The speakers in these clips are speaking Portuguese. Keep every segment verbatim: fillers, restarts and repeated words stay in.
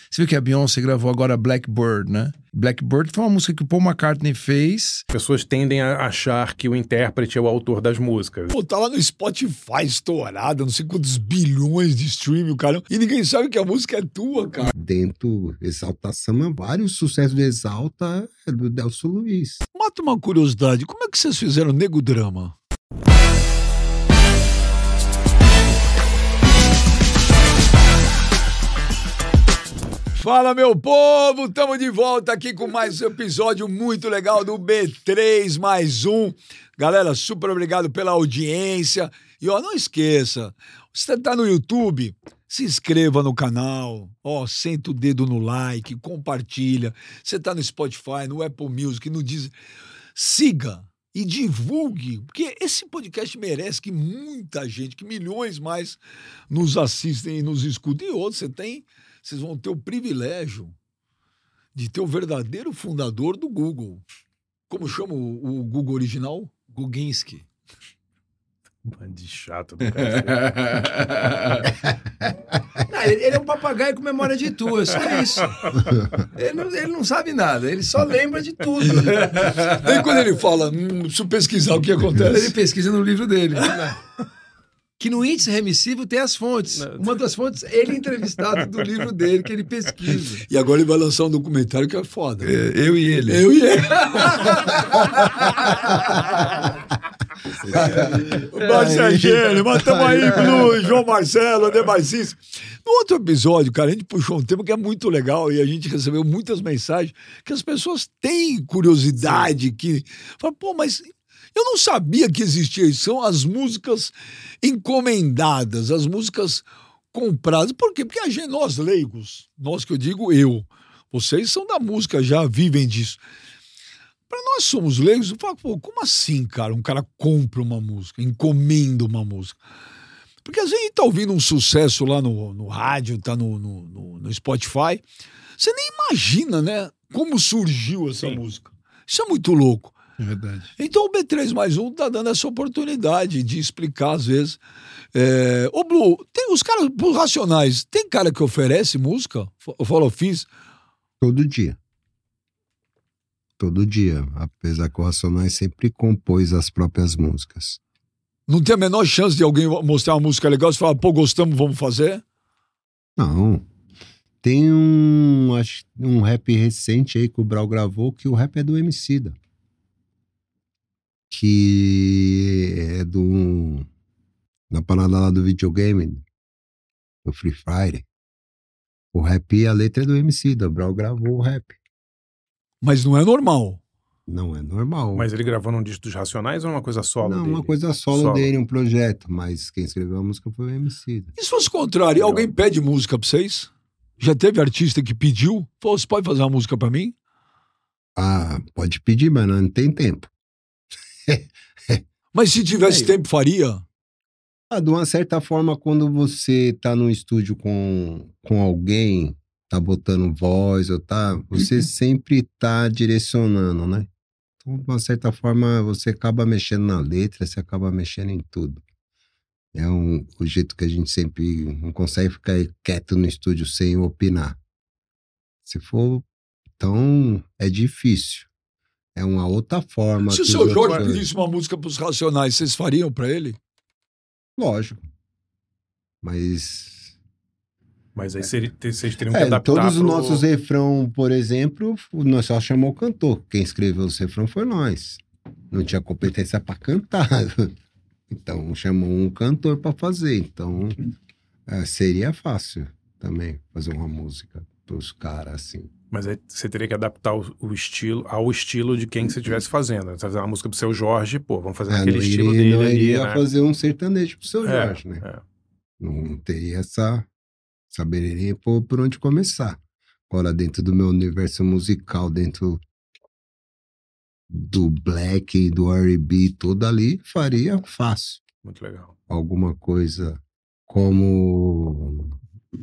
Você viu que a Beyoncé gravou agora Blackbird, né? Blackbird foi uma música que o Paul McCartney fez. Pessoas tendem a achar que o intérprete é o autor das músicas. Pô, tá lá no Spotify estourada, não sei quantos bilhões de streaming, o cara. E ninguém sabe que a música é tua, cara. Dentro Exalta Samba, vários sucessos do Exalta é do Delcio Luiz. Mata uma curiosidade, como é que vocês fizeram Nego Drama? Fala, meu povo, estamos de volta aqui com mais um episódio muito legal do B três mais um. Galera, super obrigado pela audiência. E ó, não esqueça, você tá no YouTube, se inscreva no canal, ó, senta o dedo no like, compartilha. Você tá no Spotify, no Apple Music, no Deezer. Siga e divulgue, porque esse podcast merece que muita gente, que milhões mais nos assistem e nos escutem. E outros, você tem... Vocês vão ter o privilégio de ter o verdadeiro fundador do Google. Como chama o, o Google original? Guginski. De chato do cara. Não, ele, ele é um papagaio com memória de tu, é só isso. Ele não, ele não sabe nada, ele só lembra de tudo. Daí quando ele fala, hum, preciso pesquisar o que acontece. Ele pesquisa no livro dele. Que no índice remissivo tem as fontes. Uma das fontes, ele é entrevistado do livro dele, que ele pesquisa. E agora ele vai lançar um documentário que é foda. É, eu e ele. Eu e ele. Baixa gênio, mas tamo aí com João Marcelo, André Marcis. No outro episódio, cara, a gente puxou um tema que é muito legal e a gente recebeu muitas mensagens que as pessoas têm curiosidade, que falam, pô, mas... Eu não sabia que existia isso. São as músicas encomendadas, as músicas compradas. Por quê? Porque a gente, nós leigos, nós que eu digo eu, vocês são da música, já vivem disso. Para nós somos leigos, eu falo, pô, como assim, cara? Um cara compra uma música, encomenda uma música. Porque às vezes a gente tá ouvindo um sucesso lá no, no rádio, tá no, no, no, no Spotify. Você nem imagina, né? Como surgiu essa Sim. música. Isso é muito louco. É verdade. Então o B três mais um tá dando essa oportunidade de explicar às vezes. É... Ô Blue, tem os caras, os Racionais, tem cara que oferece música? Eu falo, fiz. Todo dia. Todo dia. Apesar que o Racionais sempre compôs as próprias músicas. Não tem a menor chance de alguém mostrar uma música legal e falar, pô, gostamos, vamos fazer? Não. Tem um, acho, um rap recente aí que o Brau gravou, que o rap é do Emicida. Que é do na parada lá do videogame, do Free Fire. O rap e a letra é do Emicida, o Brau gravou o rap. Mas não é normal. Não é normal. Mas ele gravou num disco dos Racionais ou uma coisa solo Não, dele? uma coisa solo, Solo. dele, um projeto, mas quem escreveu a música foi o Emicida. E se fosse o contrário, alguém pede música pra vocês? Já teve artista que pediu? Pô, você pode fazer uma música pra mim? Ah, pode pedir, mas não tem tempo. Mas se tivesse É. tempo, faria? Ah, de uma certa forma, quando você tá no estúdio com, com alguém, tá botando voz, ou tá, você sempre tá direcionando, né? Então, de uma certa forma, você acaba mexendo na letra, você acaba mexendo em tudo. É um, o jeito que a gente sempre não consegue ficar quieto no estúdio sem opinar. Se for, então, é difícil. É uma outra forma. Se o que seu os Jorge outros- pedisse uma música pros Racionais, vocês fariam pra ele? Lógico. Mas... Mas aí seria- vocês teriam que É, adaptar todos os pro- nossos refrão, por exemplo, nós só chamou o cantor. Quem escreveu os refrão foi nós. Não tinha competência para cantar. Então, chamou um cantor para fazer. Então, é, seria fácil também fazer uma música pros caras assim. Mas aí você teria que adaptar o, o estilo ao estilo de quem você estivesse fazendo. Você fazer uma música pro seu Jorge, pô, vamos fazer Ah, aquele não estilo iria, dele não ali, iria né? fazer um sertanejo pro seu É, Jorge, né? é. Não teria essa... Saberia por, por onde começar. Agora, dentro do meu universo musical, dentro do black, do R e B, tudo ali, faria fácil. Muito legal. Alguma coisa como...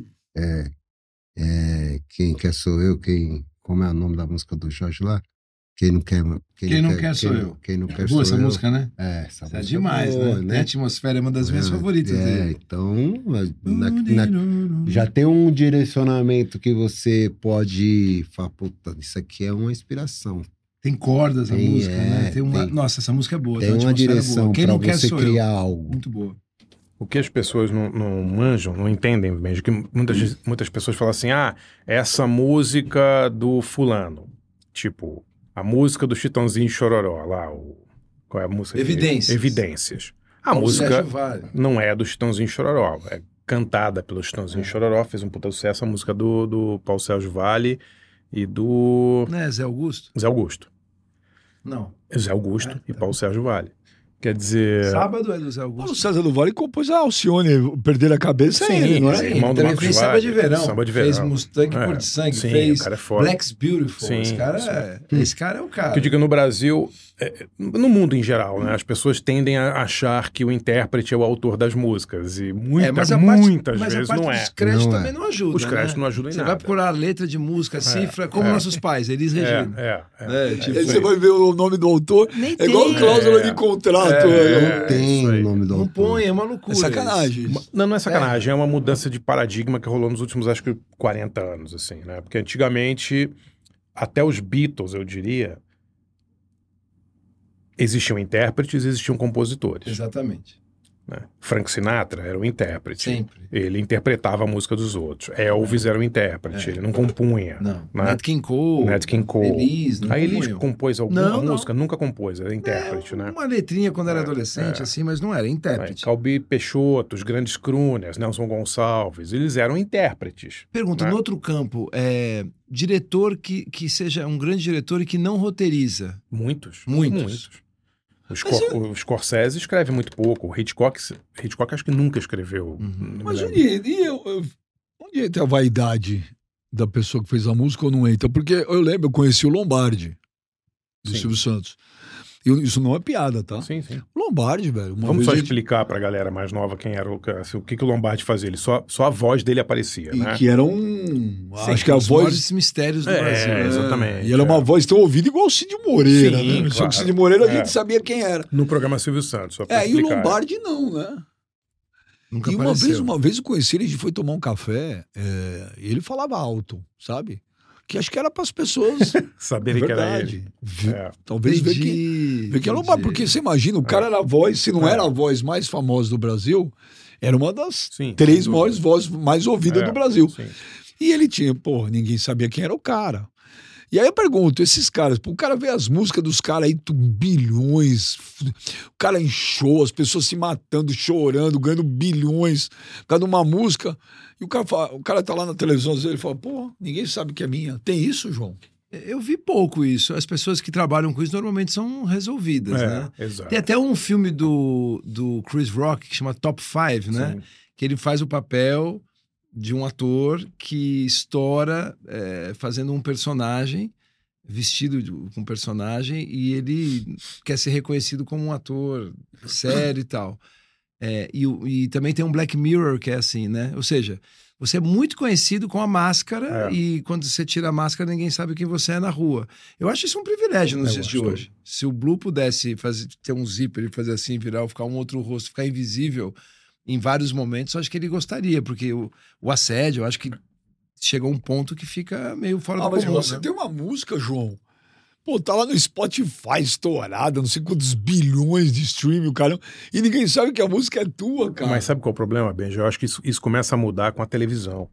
É, é, quem quer sou eu, quem... Como é o nome da música do Jorge lá? Quem não quer, quem quem não quer, quer sou quem, eu. Quem não quer é sou boa essa eu. música, né? É, essa, essa é demais, boa, né? né? Tem atmosfera, é uma das minhas é, favoritas é, dele. Então, na, na, já tem um direcionamento que você pode falar, puta, isso aqui é uma inspiração. Tem cordas a tem, música, é, né? Tem uma... tem, Nossa, essa música é boa. Tem, tem uma direção quem pra não quer você sou criar eu. algo. Muito boa. O que as pessoas não, não manjam, não entendem mesmo, que muitas, muitas pessoas falam assim, ah, essa música do fulano, tipo, a música do Chitãozinho Chororó, lá, o, qual é a música? Evidências. Evidências. A Como música não é do Chitãozinho Chororó, é cantada pelo Chitãozinho é. Chororó, fez um puta sucesso, a música do, do Paulo Sérgio Vale e do... Não é Zé Augusto? Zé Augusto. Não. Zé Augusto é, tá. e Paulo Sérgio Vale. Quer dizer... Sábado é do Zé Augusto. Paulo César do Vale compôs a Alcione, Perder a Cabeça. Sim, é ele, não é? Sim, irmão do ele Marcos fez Vale. Samba de Verão. Samba de Verão. Fez Mustang é. Cor de Sangue. Sim, fez o cara é foda. Black's Beautiful. Sim, esse, cara é, esse cara é o cara. Que eu digo, no Brasil, é, no mundo em geral, né, as pessoas tendem a achar que o intérprete é o autor das músicas. E muita, é, mas muitas parte, vezes mas não é. Os créditos não também é. não ajudam. Os créditos né? não ajudam em você nada. Você vai procurar a letra de música, cifra, é, como é. nossos pais, Elis Regina. É, é, é. é tipo, Aí você vai ver o nome do autor, Nem é tem. igual cláusula É. de contrato. É. né? Não tem o nome do Não autor. põe, é uma loucura. É sacanagem. isso. Não, não é sacanagem, é. é uma mudança de paradigma que rolou nos últimos, acho que, quarenta anos, assim, né? Porque antigamente, até os Beatles, eu diria, existiam intérpretes e existiam compositores. Exatamente. Né? Frank Sinatra era o intérprete. Sempre. Ele interpretava a música dos outros. Elvis é. era o intérprete, é. ele não compunha. Não. Né? Nat King Cole. Nat King Cole. Elis, não A Elis compunham. compôs alguma não, música? não. Nunca compôs, era intérprete, é, né? Uma letrinha quando era adolescente, é. assim, mas não era intérprete. É, Calbi Peixoto, os grandes crooners, Nelson Gonçalves, eles eram intérpretes. Pergunta, né? no outro campo, é, diretor que, que seja um grande diretor e que não roteiriza. Muitos. Muitos. Muitos. O, Scor eu... o Scorsese escreve muito pouco. O Hitchcock, Hitchcock acho que nunca escreveu. Uhum. Mas onde, e eu, eu, onde entra a vaidade da pessoa que fez a música ou não entra? Porque eu lembro, eu conheci o Lombardi, do sim. Silvio Santos. E isso não é piada, tá? Sim, sim. Lombardi, velho. Uma Vamos vez só gente... explicar pra galera mais nova quem era o, assim, o que, que o Lombardi fazia. Ele só, só a voz dele aparecia, e né? que era um... Sim, acho que a os voz... maiores mistérios do é, Brasil. É, exatamente. E era uma é. voz tão ouvida igual o Cid Moreira, sim, né? claro. Só que o Cid Moreira a gente é. sabia quem era. No programa Silvio Santos, só pra É, explicar. e o Lombardi não, né? Nunca e uma apareceu. vez, uma vez eu conheci ele, a gente foi tomar um café, é, e ele falava alto, sabe? Que acho que era para as pessoas saberem que era ele. É. Talvez ver que, ver que era uma, porque você imagina, o cara é. era a voz, se não é. era a voz mais famosa do Brasil, era uma das sim, três maiores vozes mais ouvidas é, do Brasil. Sim. E ele tinha, pô, ninguém sabia quem era o cara. E aí eu pergunto, esses caras, pô, o cara vê as músicas dos caras aí, bilhões, o cara em show, as pessoas se matando, chorando, ganhando bilhões por causa de uma música. E o cara, fala, o cara tá lá na televisão, ele fala, pô, ninguém sabe que é minha. Tem isso, João? Eu vi pouco isso. As pessoas que trabalham com isso normalmente são resolvidas, é, né? Exato. Tem até um filme do, do Chris Rock que chama Top Five, né? Sim. Que ele faz o papel de um ator que estoura é, fazendo um personagem, vestido de, com um personagem, e ele quer ser reconhecido como um ator sério e tal. É, e, e também tem um Black Mirror que é assim, né? Ou seja, você é muito conhecido com a máscara é. e quando você tira a máscara ninguém sabe quem você é na rua. Eu acho isso um privilégio nos dias de hoje. Se o Blue pudesse fazer, ter um zíper e fazer assim, virar, ficar um outro rosto, ficar invisível em vários momentos, eu acho que ele gostaria, porque o, o assédio, eu acho que chega a um ponto que fica meio fora ah, do mas comum. Você né? tem uma música, João, pô, tá lá no Spotify estourada, não sei quantos bilhões de streaming, o cara, e ninguém sabe que a música é tua, cara. Mas sabe qual é o problema, Benji? Eu acho que isso, isso começa a mudar com a televisão.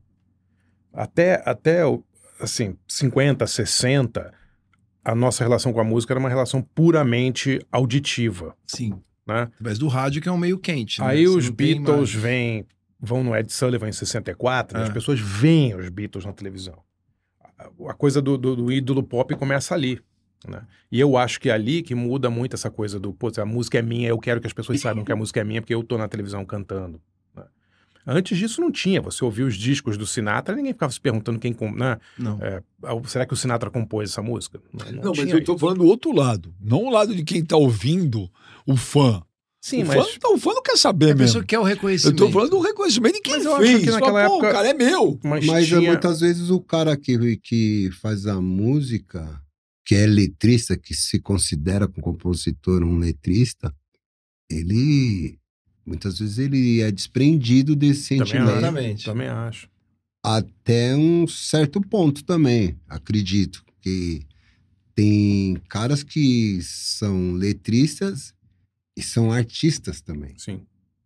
Até, até assim, cinquenta, sessenta, a nossa relação com a música era uma relação puramente auditiva. Sim. Né? Mas do rádio que é um meio quente. Aí né? os Beatles vêm, vão no Ed Sullivan em sessenta e quatro, é. e as pessoas veem os Beatles na televisão. A, a coisa do, do, do ídolo pop começa ali. Né? E eu acho que é ali que muda muito essa coisa do, pô, a música é minha, eu quero que as pessoas saibam que a música é minha porque eu tô na televisão cantando. Né? Antes disso não tinha, você ouvia os discos do Sinatra, ninguém ficava se perguntando quem... Né? Não. É, será que o Sinatra compôs essa música? Não, não, não mas eu tô falando do outro lado, não o lado de quem tá ouvindo, o fã. Sim, o mas... fã, não, o fã não quer saber mesmo. A pessoa quer o reconhecimento. Eu tô falando do reconhecimento de quem mas eu fez. acho que naquela fala, época... o cara é meu. Mas, mas tinha... muitas vezes o cara que, que faz a música... que é letrista, que se considera como compositor um letrista, ele, muitas vezes, ele é desprendido desse Também sentimento. acho, também acho. Até um certo ponto também, acredito, que tem caras que são letristas e são artistas também. Sim.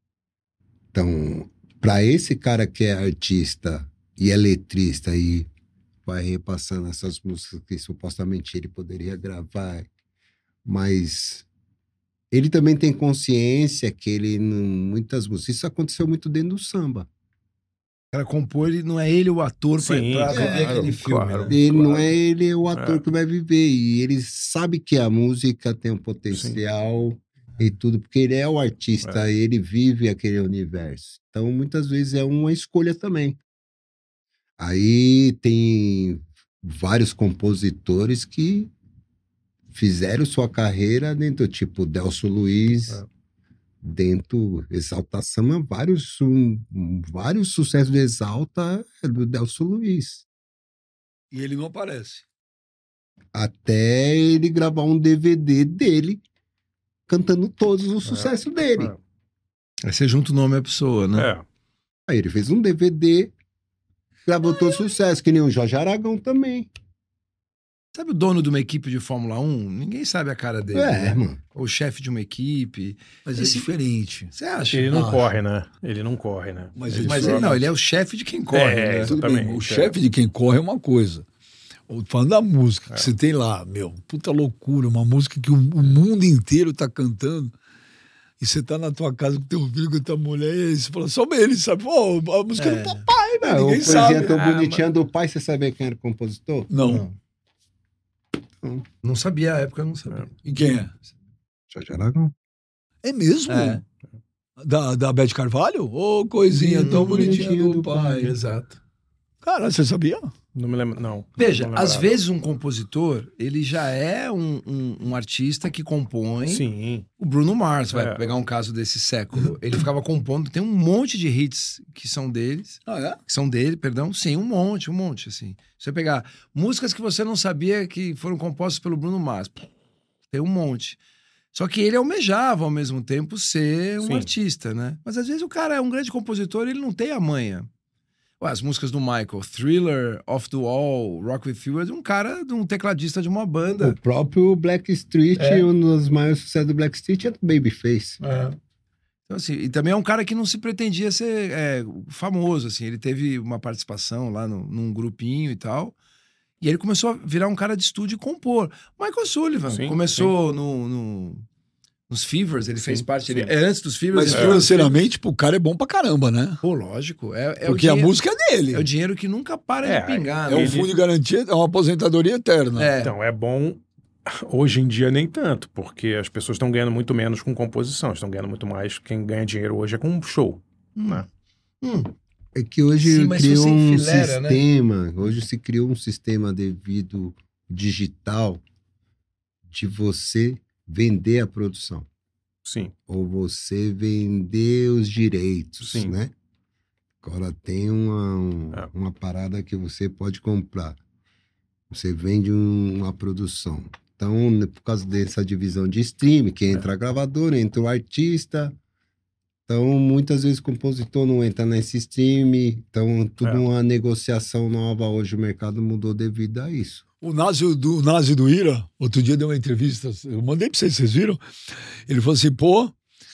Então, para esse cara que é artista e é letrista e vai repassando essas músicas que supostamente ele poderia gravar, mas ele também tem consciência que ele, não, muitas músicas, isso aconteceu muito dentro do samba. O cara compor, ele não é ele o ator pra, Sim, pra claro, viver aquele filme. claro. Né? Ele Claro. não é ele o ator É. que vai viver, e ele sabe que a música tem um potencial e tudo, porque ele é o artista, É. ele vive aquele universo. Então, muitas vezes é uma escolha também. Aí tem vários compositores que fizeram sua carreira dentro, tipo Delcio Luiz, É. dentro Exalta Samba, vários, um, vários sucessos do Exalta é do Delcio Luiz. E ele não aparece. Até ele gravar um D V D dele, cantando todos os É. sucessos dele. É. Aí você junta o nome à pessoa, né? É. Aí ele fez um D V D, gravou todos os sucessos, que nem o Jorge Aragão também. Sabe o dono de uma equipe de Fórmula um? Ninguém sabe a cara dele. É, né? mano. Ou o chefe de uma equipe. Mas Esse- é diferente. Você acha? Ele não Acho. corre, né? Ele não corre, né? Mas ele ele- Mas só- ele não, ele é o chefe de quem corre. É, né? Tudo bem, Exatamente, o é. chefe de quem corre é uma coisa. Ou falando da música, É. que você tem lá, meu, puta loucura, uma música que o, o mundo inteiro tá cantando, e você tá na tua casa com teu filho, com tua mulher, e aí você fala, só ele sabe, pô, a música É. do papai, Ah, velho, o ninguém Poesia sabe. Tão Ah, Bonitinha do pai, você sabia quem era o compositor? Não. Não sabia, a época eu não sabia. E quem é? Jorge Aragão. É mesmo? É. Da, da Beth Carvalho? Ô, coisinha Hum, tão bonitinha bonitinho do do pai. Exato. Cara, você sabia? Não me lembro, não. Veja, Não às lembrava. vezes um compositor, ele já é um, um, um artista que compõe. Sim. O Bruno Mars, vai É. pegar um caso desse século. Ele ficava compondo, tem um monte de hits que são deles, Ah, é? que são dele, perdão. Sim, um monte, um monte, assim. Se você pegar músicas que você não sabia que foram compostas pelo Bruno Mars, tem um monte. Só que ele almejava, ao mesmo tempo, ser um Sim. artista, né? Mas às vezes o cara é um grande compositor e ele não tem a manha. Ué, as músicas do Michael, Thriller, Off the Wall, Rock With You, é de um cara, de um tecladista de uma banda. O próprio Blackstreet, É. um dos maiores sucessos do Blackstreet é do Babyface. Então, assim, e também é um cara que não se pretendia ser é, famoso, assim. Ele teve uma participação lá no, num grupinho e tal. E ele começou a virar um cara de estúdio e compor. Michael Sullivan Sim, começou No, no- nos Fevers, ele Sim, fez parte. Ele, sim. é antes dos Fevers. Mas ele- financeiramente, pro cara é bom pra caramba, né? Pô, lógico. É, é o Porque a dinheiro- música é dele. é o dinheiro que nunca para É, de pingar. É um né? ele- fundo de garantia, é uma aposentadoria eterna. É. Então, é bom. Hoje em dia, nem tanto, porque as pessoas estão ganhando muito menos com composição, estão ganhando muito mais. Quem ganha dinheiro hoje é com show. Hum. Né? Hum. É que hoje Sim, mas se criou você um enfileira, né? sistema, hoje se criou um sistema devido digital de você vender a produção. Sim. Ou você vender os direitos, Sim. né? Agora tem uma, um- É. uma parada que você pode comprar. Você vende um- uma produção. Então, né, por causa dessa divisão de streaming, que entra a gravadora, entra o artista. Então, muitas vezes o compositor não entra nesse streaming. Então, tudo É. uma negociação nova. Hoje o mercado mudou devido a isso. O Nazi do, o Nazi do Ira, outro dia deu uma entrevista, eu mandei pra vocês, vocês viram? Ele falou assim, pô,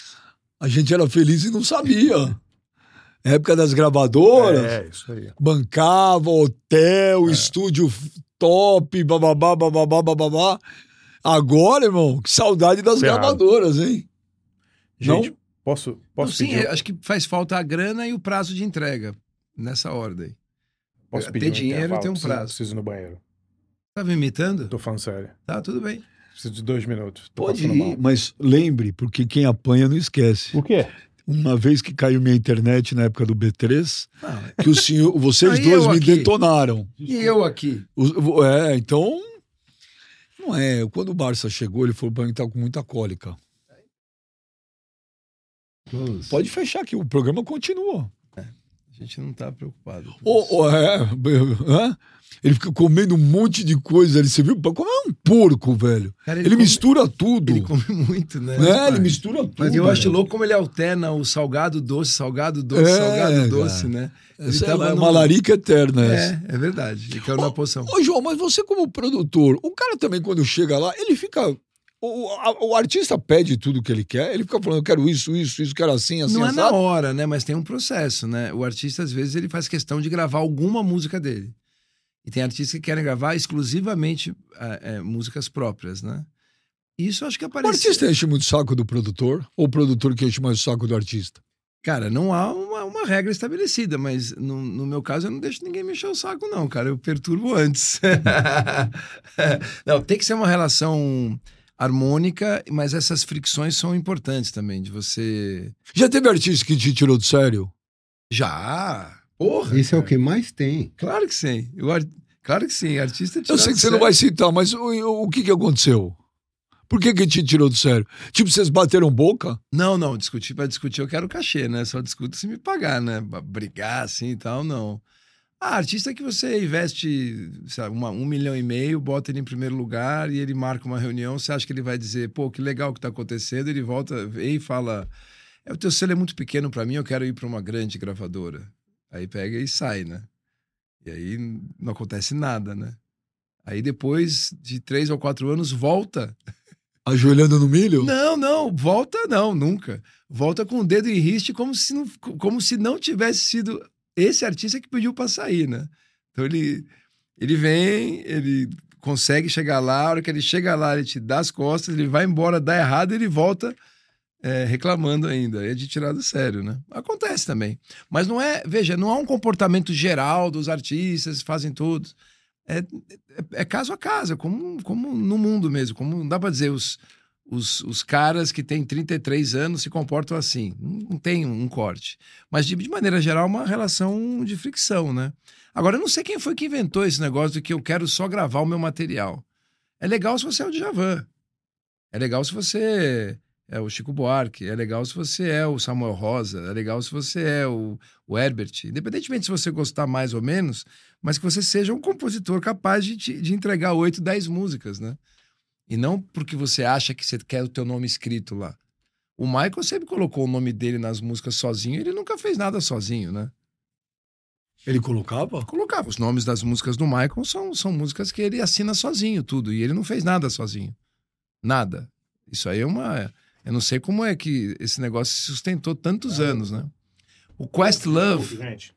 a gente era feliz e não sabia. Época das gravadoras, É, isso aí. bancava hotel, É. estúdio top, bababá, bababá, bababá. Agora, irmão, que saudade das Ferrado. gravadoras, hein? Gente, Não? posso, Não, posso sim, pedir, eu acho que faz falta a grana e o prazo de entrega. Nessa ordem. posso ter pedir um dinheiro e intervalo? ter um Preciso- prazo. Preciso ir no banheiro. Tá me imitando? Tô falando sério. Tá, tudo bem. Preciso de dois minutos. Tô Pode passando ir, mal. mas lembre, porque quem apanha não esquece. O quê? Uma vez que caiu minha internet na época do B três, Não, que o senhor, vocês Aí dois eu me aqui. detonaram. e eu aqui? O- É, então. Não é. Quando o Barça chegou, ele falou pra mim que tá com muita cólica. Pode fechar aqui, o programa continua. A gente não tá preocupado. Oh, oh, é, é, ele fica comendo um monte de coisa ali. Você viu? Como é um porco, velho. Cara, ele ele come, mistura tudo. Ele come muito, né? É, ele mistura tudo. Mas eu acho louco como ele alterna o salgado doce, salgado doce, é, salgado doce, né? Ele Sei lá, é uma larica eterna essa. É, é verdade. Ele caiu na poção. Ô, João, mas você como produtor, o cara também quando chega lá, ele fica... O, a, o artista pede tudo que ele quer, ele fica falando, eu quero isso, isso, isso, quero assim, assim, Não assado. é na hora, né? Mas tem um processo, né? O artista, às vezes, ele faz questão de gravar alguma música dele. E tem artistas que querem gravar exclusivamente é, é, músicas próprias, né? Isso acho que aparece... O artista enche muito o saco do produtor? Ou o produtor que enche mais o saco do artista? Cara, não há uma, uma regra estabelecida, mas no, no meu caso eu não deixo ninguém me encher o saco, não, cara. Eu perturbo antes. Não, tem que ser uma relação... harmônica, mas essas fricções são importantes também, de você... Já teve artista que te tirou do sério? Já! Porra! Isso cara. É o que mais tem. Claro que sim. Eu, claro que sim, artista tirou Eu sei que você sério. não vai citar, mas o, o que que aconteceu? Por que que te tirou do sério? Tipo, vocês bateram boca? Não, não, discutir pra discutir eu quero cachê, né? Só discuto se me pagar, né? Brigar assim e tal, não. Ah, artista que você investe sabe, uma, um milhão e meio, bota ele em primeiro lugar e ele marca uma reunião, você acha que ele vai dizer, pô, que legal que tá acontecendo, ele volta vem e fala, o teu selo é muito pequeno para mim, eu quero ir para uma grande gravadora. Aí pega e sai, né? E aí não acontece nada, né? Aí depois de três ou quatro anos, volta. Ajoelhando no milho? Não, não, volta não, nunca. Volta com o dedo em riste como se não, como se não tivesse sido... esse artista que pediu para sair, né? Então ele, ele vem, ele consegue chegar lá, a hora que ele chega lá, ele te dá as costas, ele vai embora, dá errado, ele volta é, reclamando ainda. É de tirar do sério, né? Acontece também. Mas não é, veja, não há um comportamento geral dos artistas, fazem todos. É, é, é caso a caso, como, como no mundo mesmo. Como não dá para dizer os, os, os caras que têm trinta e três anos se comportam assim. Não tem um, um corte. Mas, de, de maneira geral, uma relação de fricção, né? Agora, eu não sei quem foi que inventou esse negócio de que eu quero só gravar o meu material. É legal se você é o Djavan. É legal se você é o Chico Buarque. É legal se você é o Samuel Rosa. É legal se você é o, o Herbert. Independentemente se você gostar mais ou menos, mas que você seja um compositor capaz de, de entregar oito, dez músicas, né? E não porque você acha que você quer o teu nome escrito lá. O Michael sempre colocou o nome dele nas músicas sozinho, ele nunca fez nada sozinho, né? Ele colocava? Colocava. Os nomes das músicas do Michael são, são músicas que ele assina sozinho, tudo. E ele não fez nada sozinho. Nada. Isso aí é uma... Eu não sei como é que esse negócio se sustentou tantos é. anos, né? O Questlove... Gente...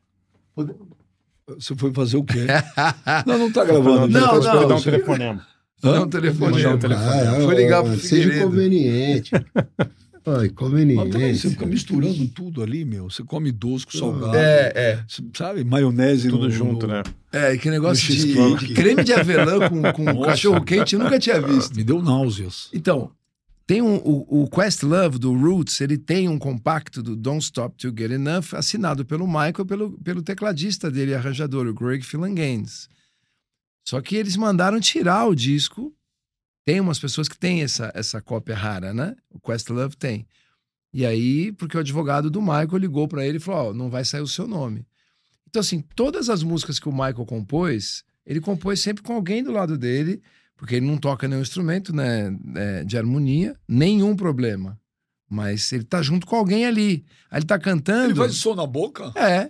Você foi fazer o quê? Não, não tá gravando. Não, não. Não, dar um telefonema. Não, um telefonema. Um telefonema. Ah, Foi ligar pro Seja Figueiredo. Conveniente. Ai, conveniente. Também, você fica misturando tudo ali, meu. Você come doce com salgado. É, é. Sabe? Maionese. Tudo no, junto, no... né? É, que negócio No de, cheesecake. de creme de avelã com, com cachorro-quente eu nunca tinha visto. Me deu náuseas. Então, tem um, o, o Questlove do Roots, ele tem um compacto do Don't Stop To Get Enough assinado pelo Michael e pelo, pelo tecladista dele, arranjador, o Greg Phillinganes. Só que eles mandaram tirar o disco. Tem umas pessoas que têm essa, essa cópia rara, né? O Questlove tem. E aí, porque o advogado do Michael ligou para ele e falou, ó, oh, não vai sair o seu nome. Então, assim, todas as músicas que o Michael compôs, ele compôs sempre com alguém do lado dele, porque ele não toca nenhum instrumento, né, de harmonia, nenhum problema. Mas ele tá junto com alguém ali. Aí ele tá cantando... Ele faz o som na boca? É.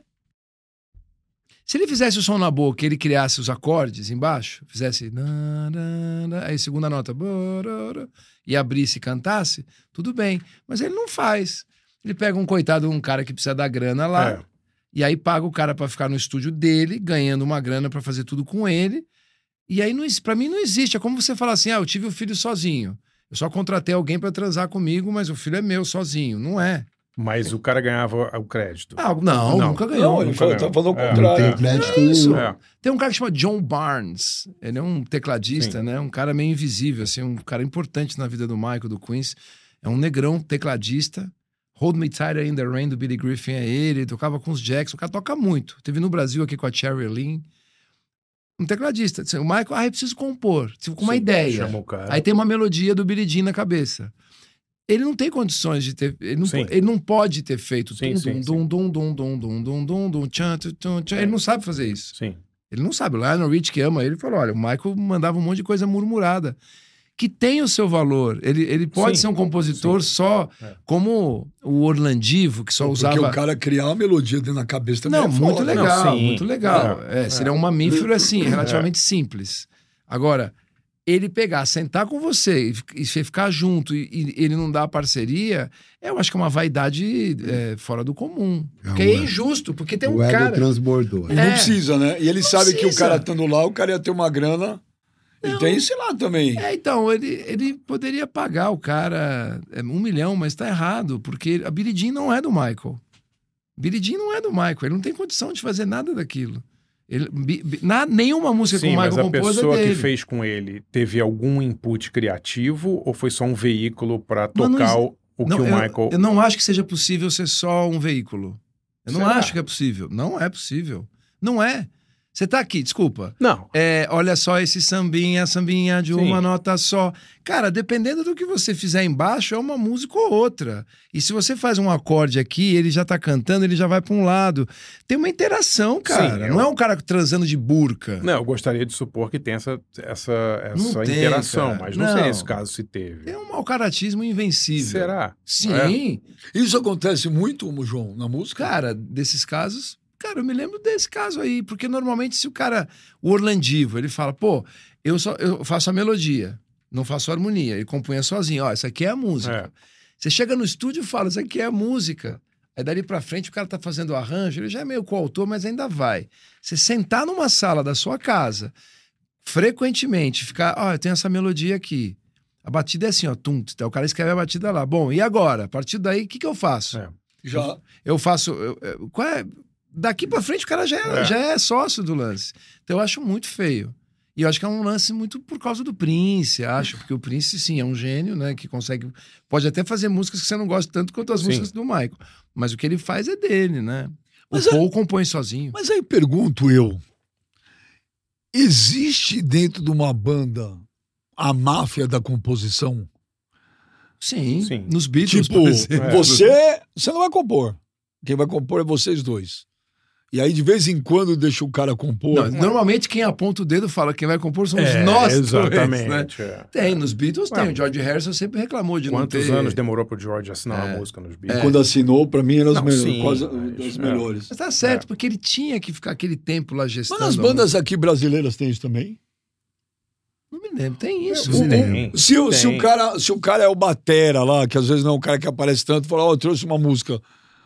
Se ele fizesse o som na boca, ele criasse os acordes embaixo, fizesse... Aí segunda nota... E abrisse e cantasse, tudo bem. Mas ele não faz. Ele pega um coitado, um cara que precisa da grana lá, é. E aí paga o cara pra ficar no estúdio dele, ganhando uma grana pra fazer tudo com ele. E aí, não, pra mim, não existe. É como você falar assim, ah, eu tive o filho sozinho. Eu só contratei alguém pra transar comigo, mas o filho é meu sozinho. Não é. Mas o cara ganhava o crédito. Ah, não, não, nunca ganhou. Não, ele nunca tá falando o é. contrário. Não tem crédito é isso. É. Tem um cara que chama John Barnes. Ele é um tecladista, Sim. né? Um cara meio invisível, assim, um cara importante na vida do Michael, do Queens. É um negrão tecladista. Hold Me Tighter in the Rain, do Billy Griffin, é ele. Ele tocava com os Jackson. O cara toca muito. Teve no Brasil aqui com a Cherry Lynn. Um tecladista. O Michael, ah, eu preciso compor. Preciso com uma Sim, ideia. chama o cara. Aí tem uma melodia do Billy Jean na cabeça. Ele não tem condições de ter... Ele não, Sim. ele não pode ter feito... Sim, Dum, sim, dum, dum, dum, dum, dum, dum, dum, dum, tchan, tchan, tchan. Ele não sabe fazer isso. Sim. Ele não sabe. O Lionel Rich, que ama ele, falou, olha, o Michael mandava um monte de coisa murmurada, que tem o seu valor. Ele, ele pode Sim, ser um compositor sim. só É. como o Orlandivo, que só Porque usava... o cara criar uma melodia dentro da cabeça também Não, é muito foda. legal, Não, sim. muito legal. É, É, seria um mamífero, assim, relativamente É. simples. Agora, ele pegar, sentar com você e, e você ficar junto e, e ele não dar parceria, eu acho que é uma vaidade é, fora do comum. É, Porque o é ego- injusto, porque tem um O ego cara... transbordou. E não É. precisa, né? E ele sabe que o precisa. cara estando lá, o cara ia ter uma grana. E tem esse lá também. É, então, ele, ele poderia pagar o cara é, um milhão, mas tá errado, porque a Billie Jean não é do Michael. Billie Jean não é do Michael, ele não tem condição de fazer nada daquilo. Ele, bi, bi, na, nenhuma música Sim, que o mas Michael a compôs é pessoa dele. que fez com ele teve algum input criativo ou foi só um veículo para Mas não tocar exi- o, o Não, que o eu, Michael... eu não acho que seja possível ser só um veículo. Eu não Será? acho que é possível. Não é possível. Não é. Você tá aqui, desculpa. Não, É, olha só esse sambinha, sambinha de uma Sim. nota só. Cara, dependendo do que você fizer embaixo, é uma música ou outra. E se você faz um acorde aqui, ele já tá cantando, ele já vai para um lado. Tem uma interação, cara. Sim, Não eu- é um cara transando de burca. não, eu gostaria de supor que tem essa, essa, Não essa tem, interação, cara. mas não, Não. sei nesse caso se teve. É um mau caratismo invencível. Será? Sim. Isso acontece muito, João, na música? Cara, desses casos, cara, eu me lembro desse caso aí, porque normalmente se o cara, o Orlandivo, ele fala, pô, eu só eu faço a melodia, não faço a harmonia, ele compunha sozinho, ó, essa aqui é a música. É. Você chega no estúdio e fala, isso aqui é a música. Aí dali pra frente o cara tá fazendo o arranjo, ele já é meio coautor, mas ainda vai. Você sentar numa sala da sua casa, frequentemente, ficar, ó, eu tenho essa melodia aqui. A batida é assim, ó, tum, então o cara escreve a batida lá. Bom, e agora? A partir daí, o que que eu faço? É. Já. Eu faço. eu- eu- qual é? Daqui pra frente o cara já é, É. já é sócio do lance. Então eu acho muito feio. E eu acho que é um lance muito por causa do Prince, acho, porque o Prince, sim, é um gênio, né? Que consegue. Pode até fazer músicas que você não gosta tanto quanto as Sim. músicas do Michael. Mas o que ele faz é dele, né? O Mas é- Paul compõe sozinho. Mas aí pergunto eu: existe dentro de uma banda a máfia da composição? Sim, Sim. nos Beatles, Tipo, por exemplo. você, você não vai compor. Quem vai compor é vocês dois. E aí, de vez em quando, deixa o cara compor. Não, normalmente quem aponta o dedo fala quem vai compor somos É, nós dois, né? exatamente. é. Tem, nos Beatles Ué, tem. O George Harrison sempre reclamou de Quantos não ter... anos demorou pro George assinar É. uma música nos Beatles? Quando assinou, pra mim, eram as Não, melhores, sim, quase mas- das é. melhores. Mas tá certo, É. porque ele tinha que ficar aquele tempo lá gestando. Mas as a bandas aqui brasileiras têm isso também? música. Não me lembro, tem isso. Sim. né? Tem. Se, o- se, Tem. o cara, se o cara é o batera lá, que às vezes não é um cara que aparece tanto, fala, ó, eu trouxe uma música.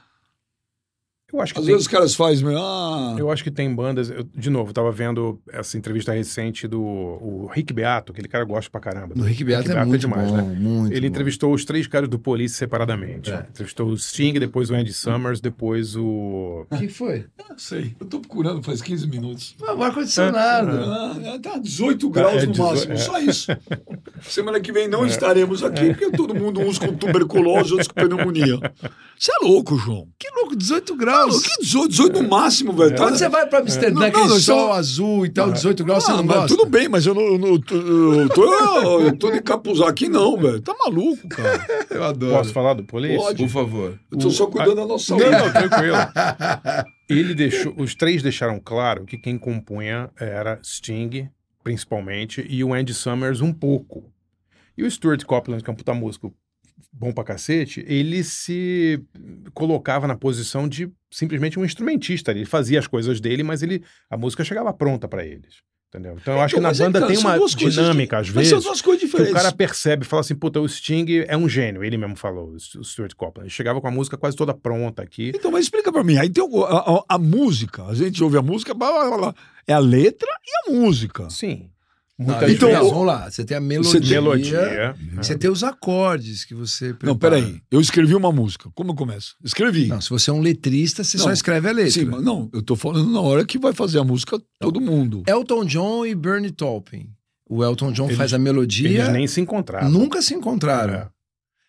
Eu acho que Às tem, vezes os caras fazem, ah, eu acho que tem bandas. eu- de novo, eu tava vendo essa entrevista recente do o Rick Beato, aquele cara gosta pra caramba. No Rick Beato é muito demais, bom, né? muito Ele bom. entrevistou os três caras do Police separadamente. É. Entrevistou o Sting, depois o Andy Summers, depois o. O que foi? não sei, eu tô procurando faz quinze minutos. O ar-condicionado. Ah, tá dezoito graus é no dezoito, máximo, é. só isso. Semana que vem não estaremos aqui, porque todo mundo, uns com tuberculose, outros com pneumonia. Você é louco, João. Que louco, dezoito Tá graus. louco, que dezoito, dezoito no máximo, velho. Tá- Quando você vai pra Amsterdã, Não, aquele não, não, sol só- azul e tal, dezoito graus, você Ah, não mas gosta? tudo bem, mas eu não, eu não- eu tô, eu tô, eu tô de capuzar aqui não, velho. Tá maluco, cara. Eu adoro. Posso falar do Police? Pode. Por favor. Eu tô só cuidando da nossa saúde. Não, não, tranquilo. Ele deixou, os três deixaram claro que quem compunha era Sting, principalmente, e o Andy Summers um pouco. E o Stuart Copeland, que é um puta músico bom pra cacete, ele se colocava na posição de simplesmente um instrumentista. Ele fazia as coisas dele, mas ele, a música chegava pronta pra eles. Entendeu? Então eu acho que na Mas é banda cara, tem são uma duas coisas dinâmica, di- às mas vezes, são duas coisas que diferentes. o cara percebe, fala assim, puta, o Sting é um gênio. Ele mesmo falou, o Stuart Copeland. Ele chegava com a música quase toda pronta aqui. Então, mas explica pra mim. Aí tem o- a, a- a música. A gente ouve a música, blá, blá, blá, blá. É a letra e a música. Sim. Não, Muitas então, não, vezes. vamos lá. Você tem a Você melodia. tem Melodia. Você tem os acordes que você prepara. Não, peraí. Eu escrevi uma música. Como eu começo? Escrevi. Não, se você é um letrista, você Não, só escreve a letra. Sim, mas não. Eu tô falando na hora que vai fazer a música todo mundo. Elton John e Bernie Taupin. O Elton John Eles- faz a melodia, Eles nem se encontravam. nunca se encontraram. É.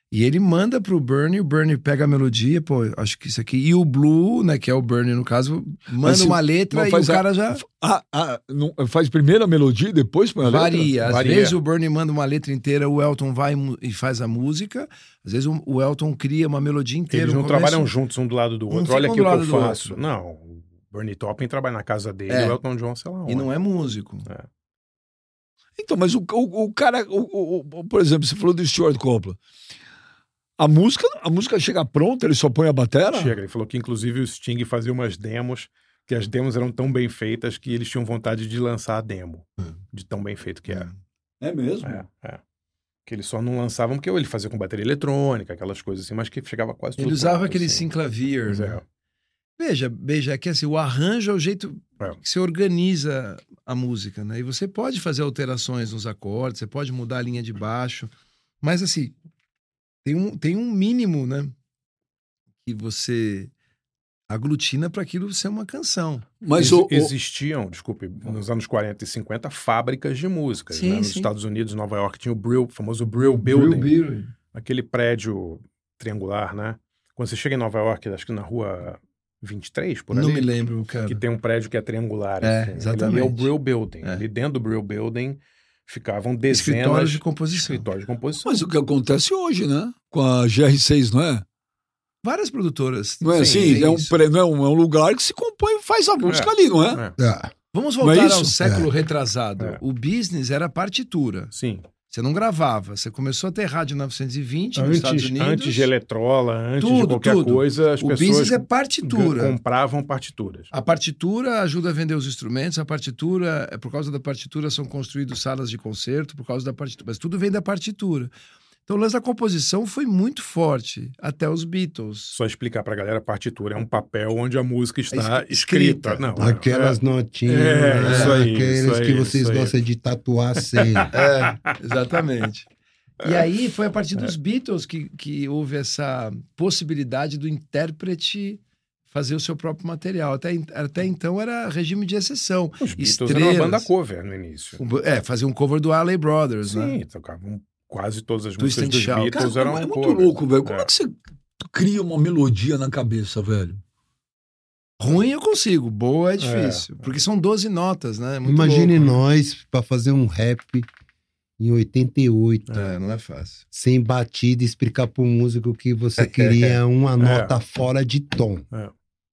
E ele manda pro Bernie, o Bernie pega a melodia, pô, acho que isso aqui. E o Blue, né, que é o Bernie no caso, manda se- uma letra e o a- cara já Ah, ah, não- faz primeiro a melodia e depois põe a letra? varia. Às Varia. vezes o Bernie manda uma letra inteira, o Elton vai mu- e faz a música. Às vezes o, o Elton cria uma melodia inteira. Eles no não começo. trabalham juntos um do lado do Não outro. Olha ficam aqui do o que lado eu do faço. outro. Não, o Bernie Taupin trabalha na casa dele, É. o Elton John, sei lá onde. E não é músico. Então, mas o, o, o cara, o, o- o- por exemplo, você falou do Stuart Copeland. A música, a música chega pronta, ele só põe a bateria? Chega, ele falou que inclusive o Sting fazia umas demos, que as demos eram tão bem feitas que eles tinham vontade de lançar a demo, de tão bem feito que era. É mesmo? É, é. Que eles só não lançavam porque ele fazia com bateria eletrônica, aquelas coisas assim, mas que chegava quase tudo Ele usava pronto, aquele assim. synclavier. Pois Né? é. Veja, veja, é que assim, o arranjo é o jeito É. que você organiza a música, né? E você pode fazer alterações nos acordes, você pode mudar a linha de baixo, mas assim, tem um, tem um mínimo, né? Que você aglutina para aquilo ser uma canção. Mas Ex- o, o- Existiam, desculpe, nos anos quarenta e cinquenta, fábricas de músicas. Sim, né? Nos sim. Estados Unidos, Nova York, tinha o Brill, o famoso Brill Building, aquele prédio triangular, né? Quando você chega em Nova York, acho que na rua vinte e três, por Não ali, me lembro, cara. que tem um prédio que é triangular. É, assim. exatamente. Ali é o Brill Building. É. Ali dentro do Brill Building ficavam Escritórios dezenas de composição. escritórios de composição. mas o que acontece hoje, né? Com a G R seis, não é? Várias produtoras. Não é Sim, assim? tem É um, isso. pré- não é, um, é um lugar que se compõe e faz a música É. ali, não é? É. Ah, Vamos Não voltar é isso? ao século retrasado. É. O business era partitura. Sim. Você não gravava. Você começou a ter rádio em mil novecentos e vinte nos Estados Antes, Unidos. antes de eletrola, antes de Tudo, qualquer tudo. coisa, as O pessoas business é g- partitura. compravam partituras. A partitura ajuda a vender os instrumentos, a partitura, é por causa da partitura são construídas salas de concerto, por causa da partitura, mas tudo vem da partitura. Então o lance da composição foi muito forte, até os Beatles. Só explicar pra galera, partitura é um papel onde a música está escrita. escrita. Não, aquelas é, notinhas, É, né? isso aí, aqueles isso aí, que vocês isso aí. gostam de tatuar sempre. É, exatamente. E aí foi a partir dos Beatles que, que houve essa possibilidade do intérprete fazer o seu próprio material. Até, até então era regime de exceção. Os Beatles Estrelas. eram uma banda cover no início. É, fazer um cover do Alley Brothers, Sim, né? tocavam quase todas as Twist músicas and dos Shout. Beatles Cara, eram é muito cover. louco, velho. Como É. é que você cria uma melodia na cabeça, velho? Ruim eu consigo, boa é difícil. Porque são doze notas, né? É muito Imagine louco, né? nós pra fazer um rap em oitenta e oito, É, não é fácil. sem batida, e explicar pro músico que você queria uma nota fora de tom. Era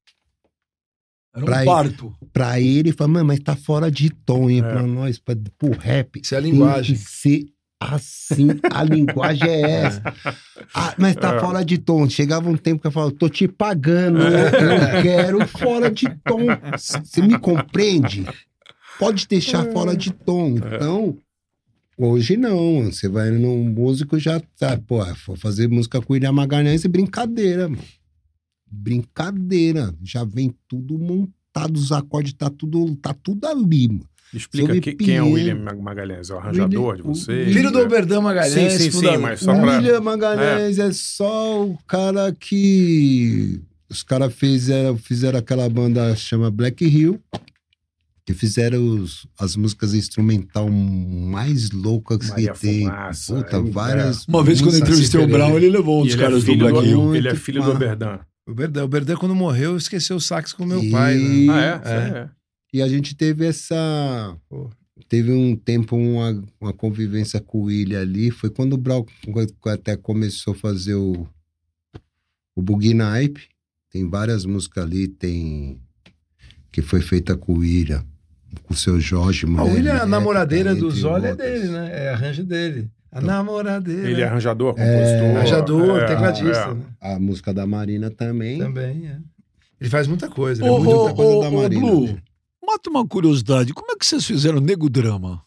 um Pra ir- parto. Pra ele, fala, mano, mas tá fora de tom, hein? É. Pra nós, pra, pro rap. Isso é a linguagem. Tem que ser assim, a linguagem é essa. Ah, mas tá É. fora de tom. Chegava um tempo que eu falava, tô te pagando, eu quero fora de tom. Você me compreende? Pode deixar fora de tom. Então, hoje não. Você vai no músico já tá, pô, for fazer música com o William Magalhães é brincadeira, mano. Brincadeira. Já vem tudo montado, os acordes tá tudo, tá tudo ali, mano. Explica Sobre que- quem é o Pinheiro. William Magalhães? É o arranjador de William- vocês? Filho do É. Oberdan Magalhães. Sim, sim, sim, fundador. mas só o pra... William Magalhães é. só o cara que os caras fizeram, fizeram aquela banda chama Black Hill, que fizeram os- as músicas instrumental mais loucas Maria que tem. Fumaça, Puta, é, várias. Uma vez quando eu músicas entrevistei o assim, Brown, ele levou E os ele é caras do filho Black do- Hill. Ele é Muito filho do massa. Oberdan. O Oberdan, o Oberdan, quando morreu, esqueceu o sax com meu E- pai. Né? Ah, é? É. É. E a gente teve essa. Teve um tempo, uma, uma convivência com o William ali. Foi quando o Brau até começou a fazer o, o Boogie Nipe. Tem várias músicas ali, tem. Que foi feita com o William, com o seu Jorge. A Mulher William, a Elétrica, namoradeira do entre Zólia é outras. dele, né? É arranjo dele. A namoradeira. Ele é arranjador, compositor. É, arranjador, é, tecladista. é. Né? A música da Marina também. Também, é. Ele faz muita coisa. Ele Ô, é muito... muita coisa ô, da ô, Marina, Blue, né? mata uma curiosidade. Como é que vocês fizeram Nego Drama?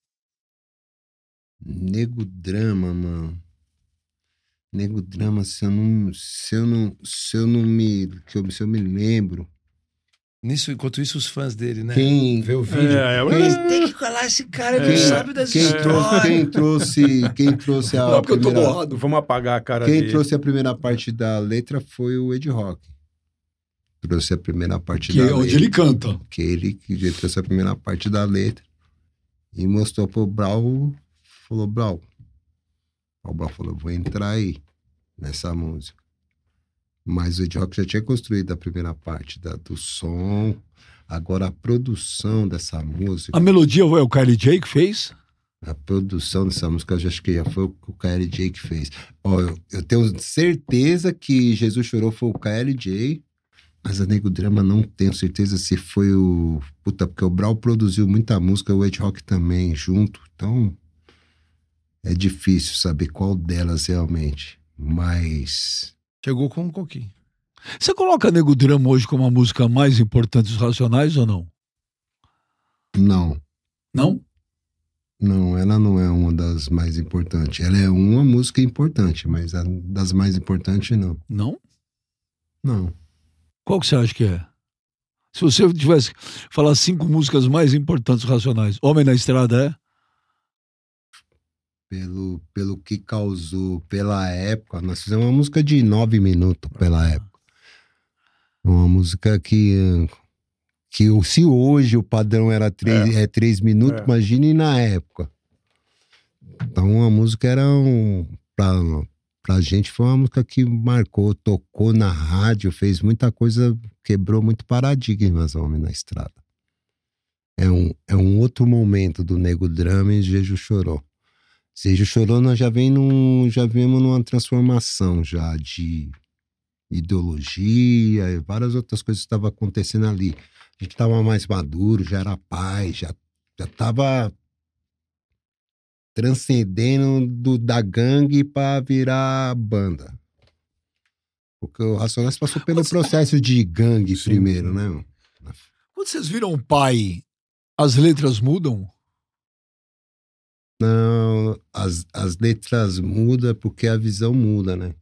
Nego Drama, mano. Nego Drama, se eu não. Se eu não, se eu não me. Se eu, se eu me lembro. Nisso, enquanto isso, os fãs dele, né? Quem. Vê o vídeo. É, é, Mas tem que colar esse cara, ele É. não sabe das Quem trouxe, histórias. quem trouxe. Quem trouxe a. Não, porque eu tô primeira- borrado. Vamos apagar a cara Quem dele. trouxe a primeira parte da letra foi o Ed Rock. Trouxe a primeira parte Que da é letra. onde ele canta. Que ele que ele trouxe a primeira parte da letra. E mostrou pro Brau. Falou, Brau. O Brau falou, vou entrar aí. nessa música. Mas o Ed Rock já tinha construído a primeira parte da, do som. Agora a produção dessa música... A melodia foi o Kylie J que fez? A produção dessa música, eu já acho que já foi o que o K L J que fez. Ó, eu, eu tenho certeza que Jesus Chorou foi o K L J, mas a Nego Drama não tenho certeza se foi o... Puta, porque o Brau produziu muita música, o Ed Rock também junto, então é difícil saber qual delas realmente, mas... Chegou com um coquinho. Você coloca Nego Drama hoje como a música mais importante dos Racionais ou não? Não. Não? Não, ela não é uma das mais importantes. Ela é uma música importante, mas a das mais importantes, não. Não? Não. Qual que você acha que é? Se você tivesse que falar cinco músicas mais importantes Racionais, Homem na Estrada é? Pelo, pelo que causou, pela época, nós fizemos uma música de nove minutos pela época. Uma música que... Que se hoje o padrão era três, é. É três minutos, é. Imagine na época. Então a música era um... Pra, pra gente foi uma música que marcou, tocou na rádio, fez muita coisa, quebrou muito paradigmas, Homem na Estrada. É um, é um outro momento do Nego Drama e Jesus Chorou. Jesus Chorou nós já, vem num, já vemos numa transformação já de ideologia e várias outras coisas que estavam acontecendo ali. A gente estava mais maduro, já era pai, já já estava transcendendo do, da gangue para virar banda. Porque o Racionais passou pelo Mas, processo de gangue sim, primeiro, sim. né? Quando vocês viram pai, as letras mudam? Não, as, as letras mudam porque a visão muda, né?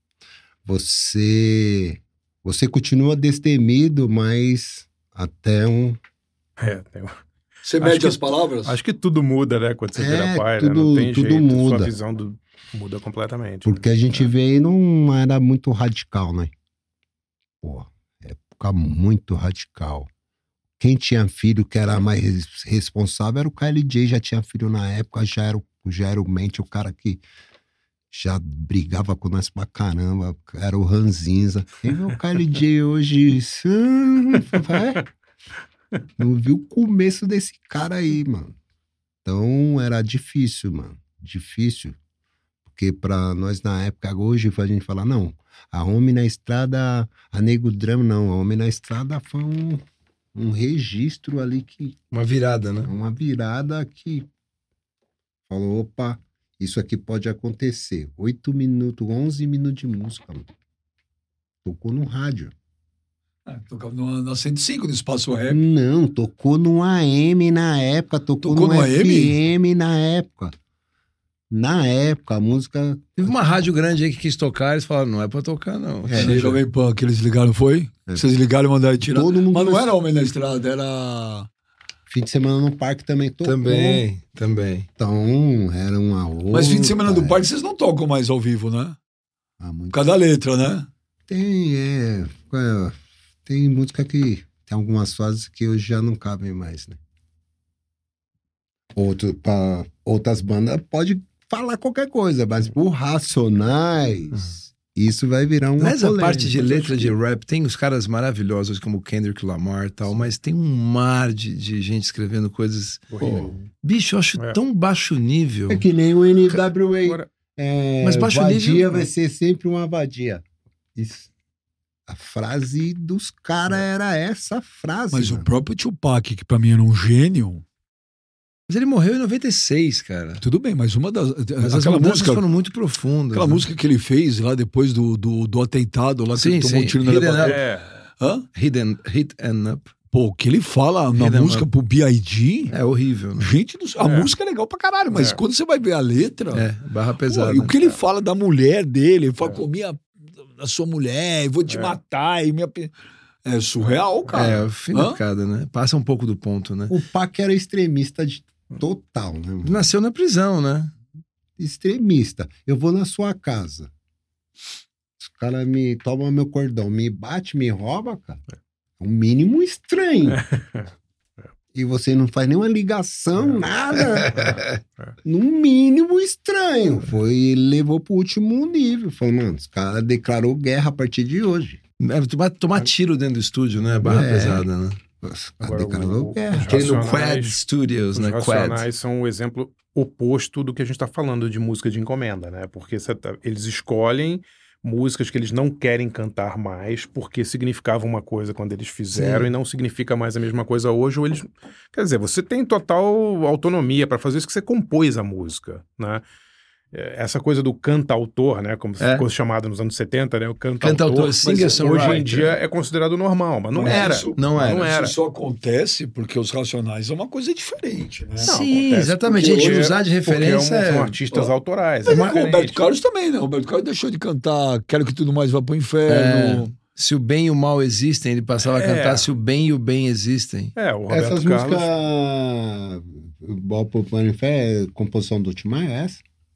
Você, você continua destemido, mas... Até um... É, tem um... Você mede que, as palavras? Acho que tudo muda, né? Quando você é, vira pai, tudo, né? Não tem tudo jeito, muda. Sua visão do... muda completamente. Porque né? a gente é. veio e não era muito radical, né? Pô, época muito radical. Quem tinha filho que era mais responsável era o K L J, já tinha filho na época, já era, já era o mente, o cara que já brigava com nós pra caramba, era o Ranzinza. Quem vê o K L J hoje... Não viu o começo desse cara aí, mano. Então, era difícil, mano. Difícil. Porque pra nós, na época, hoje, a gente falar, não, a Homem na Estrada, a Nego Drama, não. A Homem na Estrada foi um, um registro ali que... Uma virada, né? Uma virada que falou, opa... Isso aqui pode acontecer. Oito minutos, onze minutos de música, mano. Tocou no rádio. Ah, tocava no, na cento e cinco, no Espaço Rap. Não, tocou no A M na época. Tocou, tocou no, no F M na época. Na época, a música... Teve uma rádio grande aí que quis tocar, eles falaram, não é pra tocar, não. É, na Jovem Pan que eles ligaram, foi? É. Vocês ligaram e mandaram tirar. Todo mundo Mas não mas... era Homem na Estrada, era... Fim de semana no parque também tocou. Também, também. Então, era uma outra... Mas fim de semana no parque vocês não tocam mais ao vivo, né? Ah, muito... Cada letra, né? Tem, é, é... Tem música que... Tem algumas fases que hoje já não cabem mais, né? Outro, pra outras bandas pode falar qualquer coisa, mas por Racionais... Uhum. Isso vai virar uma Mas polêmica. a parte de letra de rap, tem os caras maravilhosos como Kendrick Lamar e tal, mas tem um mar de, de gente escrevendo coisas... Pô, bicho, eu acho é. tão baixo nível. É que nem o N W A. Agora, é, mas baixo vadia nível... vai ser sempre uma vadia. Isso. A frase dos caras era essa frase. Mas mano. O próprio Tupac, que pra mim era um gênio... Mas ele morreu em noventa e seis, cara. Tudo bem, mas uma das... Mas aquela as música foram muito profundas. Aquela né? música que ele fez lá depois do, do, do atentado, lá que sim, ele tomou sim. um tiro na levantada. É. Hã? Hidden, hit and Up. Pô, o que ele fala na Hidden música up. Pro B I G... É horrível, né? Gente, do... a é. música é legal pra caralho, mas é. quando você vai ver a letra... É, barra pesada. Pô, e o que ele fala da mulher dele, ele fala, é. comi a, a sua mulher, vou te é. matar, e minha... É surreal, cara. É, fim da picada, né? Passa um pouco do ponto, né? O Pac era extremista de... Total, né? Mano? Nasceu na prisão, né? Extremista. Eu vou na sua casa. Os caras me tomam meu cordão, me bate, me rouba, cara. É um mínimo estranho. e você não faz nenhuma ligação, nada. No mínimo estranho. Foi, ele levou pro último nível. Falou, mano, os caras declarou guerra a partir de hoje. É, tomar, tomar tiro dentro do estúdio, né? Barra É. pesada, né? Agora, declarou o- guerra. Aquele no Racionais- Quad Studios, Os né? Quad. Racionais são o exemplo oposto do que a gente está falando de música de encomenda, né? Porque cê tá- eles escolhem músicas que eles não querem cantar mais porque significavam uma coisa quando eles fizeram Sim. e não significa mais a mesma coisa hoje, ou eles... Quer dizer, você tem total autonomia para fazer isso, que você compôs a música, né? É, essa coisa do cantautor, né? Como É. ficou chamado nos anos setenta, né? O cantautor. Cantautor, mas singer-songwriter. hoje em dia é considerado normal, mas não Mas era. isso- Não era. Não era. Isso só acontece porque os Racionais é uma coisa diferente, né? Não, Sim, acontece exatamente. A porque gente hoje- usar de Porque referência. é um- são é- artistas Ó, autorais. Mas é o diferente. Roberto Carlos também, né? O Roberto Carlos deixou de cantar Quero que tudo mais vá pro inferno. Se o bem e o mal existem, ele passava a É. cantar Se o bem e o bem existem. É, o Roberto Essas Carlos. músicas. Bal pro Plano Fé, composição do Tim Maia, é essa?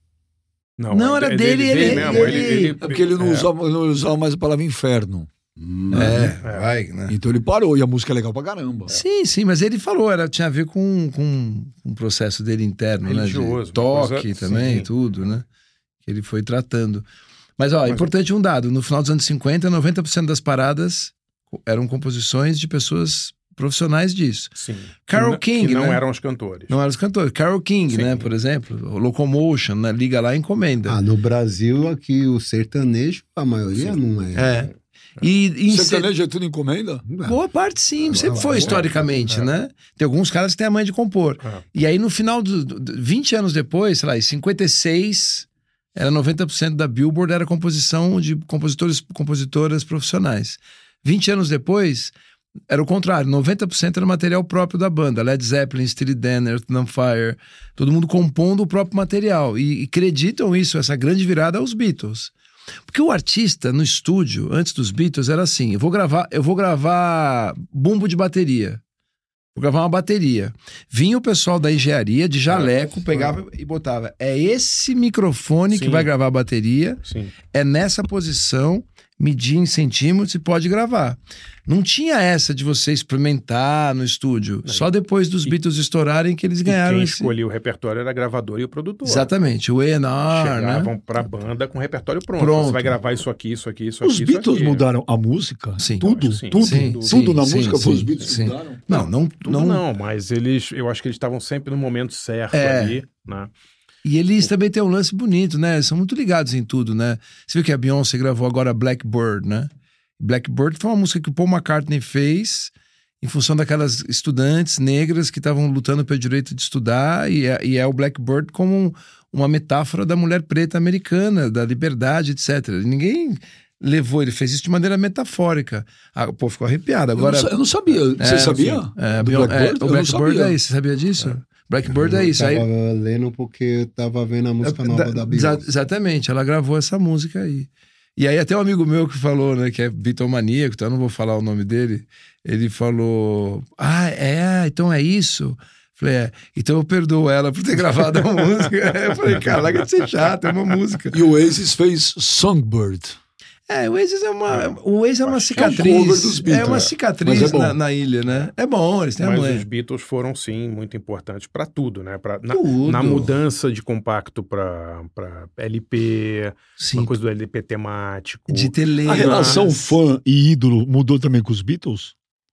Não, Não, é era de- dele, ele- mesmo. ele- Ele, ele- É porque ele não, é. usava, não usava mais a palavra inferno. Hum. É, vai, né? Então ele parou e a música é legal pra caramba. Sim, sim, mas ele falou, era, tinha a ver com, com um processo dele interno, Religioso, né? De uma toque coisa- também, sim. tudo, né? Que ele foi tratando. Mas, ó, Mas- importante um dado: no final dos anos cinquenta, noventa por cento das paradas eram composições de pessoas profissionais disso. Sim. Carole que, King, que não né? eram os cantores. Não eram os cantores. Carole King, Sim. né? Por exemplo, o Locomotion, né? Liga lá e encomenda. Ah, no Brasil, aqui o sertanejo, a maioria Sim. não é. É. E, e em Sertanejo é tudo encomenda? boa parte sim, sempre Ah, foi boa historicamente, parte, é. né? Tem alguns caras que têm a mãe de compor. Ah. E aí no final do, do vinte anos depois, sei lá, em cinquenta e seis, era noventa por cento da Billboard era composição de compositores, compositoras profissionais. vinte anos depois, era o contrário, noventa por cento era material próprio da banda, Led Zeppelin, Steely Dan, Earth and Fire, todo mundo compondo o próprio material e, e acreditam isso, essa grande virada aos Beatles. Porque o artista no estúdio, antes dos Beatles, era assim: eu vou gravar, eu vou gravar bumbo de bateria. Vou gravar uma bateria. Vinha o pessoal da engenharia de jaleco, pegava e botava. É esse microfone que Sim. vai gravar a bateria, Sim. é nessa posição, medir em centímetros e pode gravar. Não tinha essa de você experimentar no estúdio. Não. Só depois dos E- Beatles estourarem que eles E ganharam quem esse... escolhia o repertório era a gravadora e o produtor. Exatamente, o A and R, né? Chegavam pra banda com o repertório pronto. Pronto. Você vai gravar isso aqui, isso aqui, isso Os aqui. isso Beatles aqui. mudaram a música? Sim. Tudo? Eu acho que sim. Tudo? Sim, tudo sim, na sim, música foi os sim, Beatles sim. que mudaram? Não, não, Tudo não, não, mas eles, eu acho que eles estavam sempre no momento certo É. ali, né? E eles também têm um lance bonito, né? Eles são muito ligados em tudo, né? Você viu que a Beyoncé gravou agora Blackbird, né? Blackbird foi uma música que o Paul McCartney fez em função daquelas estudantes negras que estavam lutando pelo direito de estudar, e é, e é o Blackbird como um- uma metáfora da mulher preta americana, da liberdade, etcétera. Ninguém levou, ele fez isso de maneira metafórica. Ah, pô, ficou arrepiado. Agora, eu, não, sa- eu não sabia. Você É, sabia? é, Do Beyon- é, Blackbird? o Eu não Blackbird sabia. é isso, você sabia disso? Blackbird é isso. Eu Aí, tava lendo porque eu tava vendo a música Da- nova da- da Beyoncé. exa- Exatamente, ela gravou essa música aí. E aí até um amigo meu que falou, né, que é bitomaníaco, então eu não vou falar o nome dele, ele falou, ah, é, então é isso? Falei, é, então eu perdoo ela por ter gravado a música. Eu falei, cara, larga de ser chato, é uma música. E o Oasis fez Songbird. É, o Oasis é uma, o Oasis é uma cover cicatriz, dos Beatles, é uma é. cicatriz Mas é bom. na, na ilha, né? É bom, eles têm a Mas mãe. os Beatles foram, sim, muito importantes para tudo, né? Pra, na, Tudo. na mudança de compacto para L P, Sim, uma coisa do L P temático. de tele. A relação fã e ídolo mudou também com os Beatles?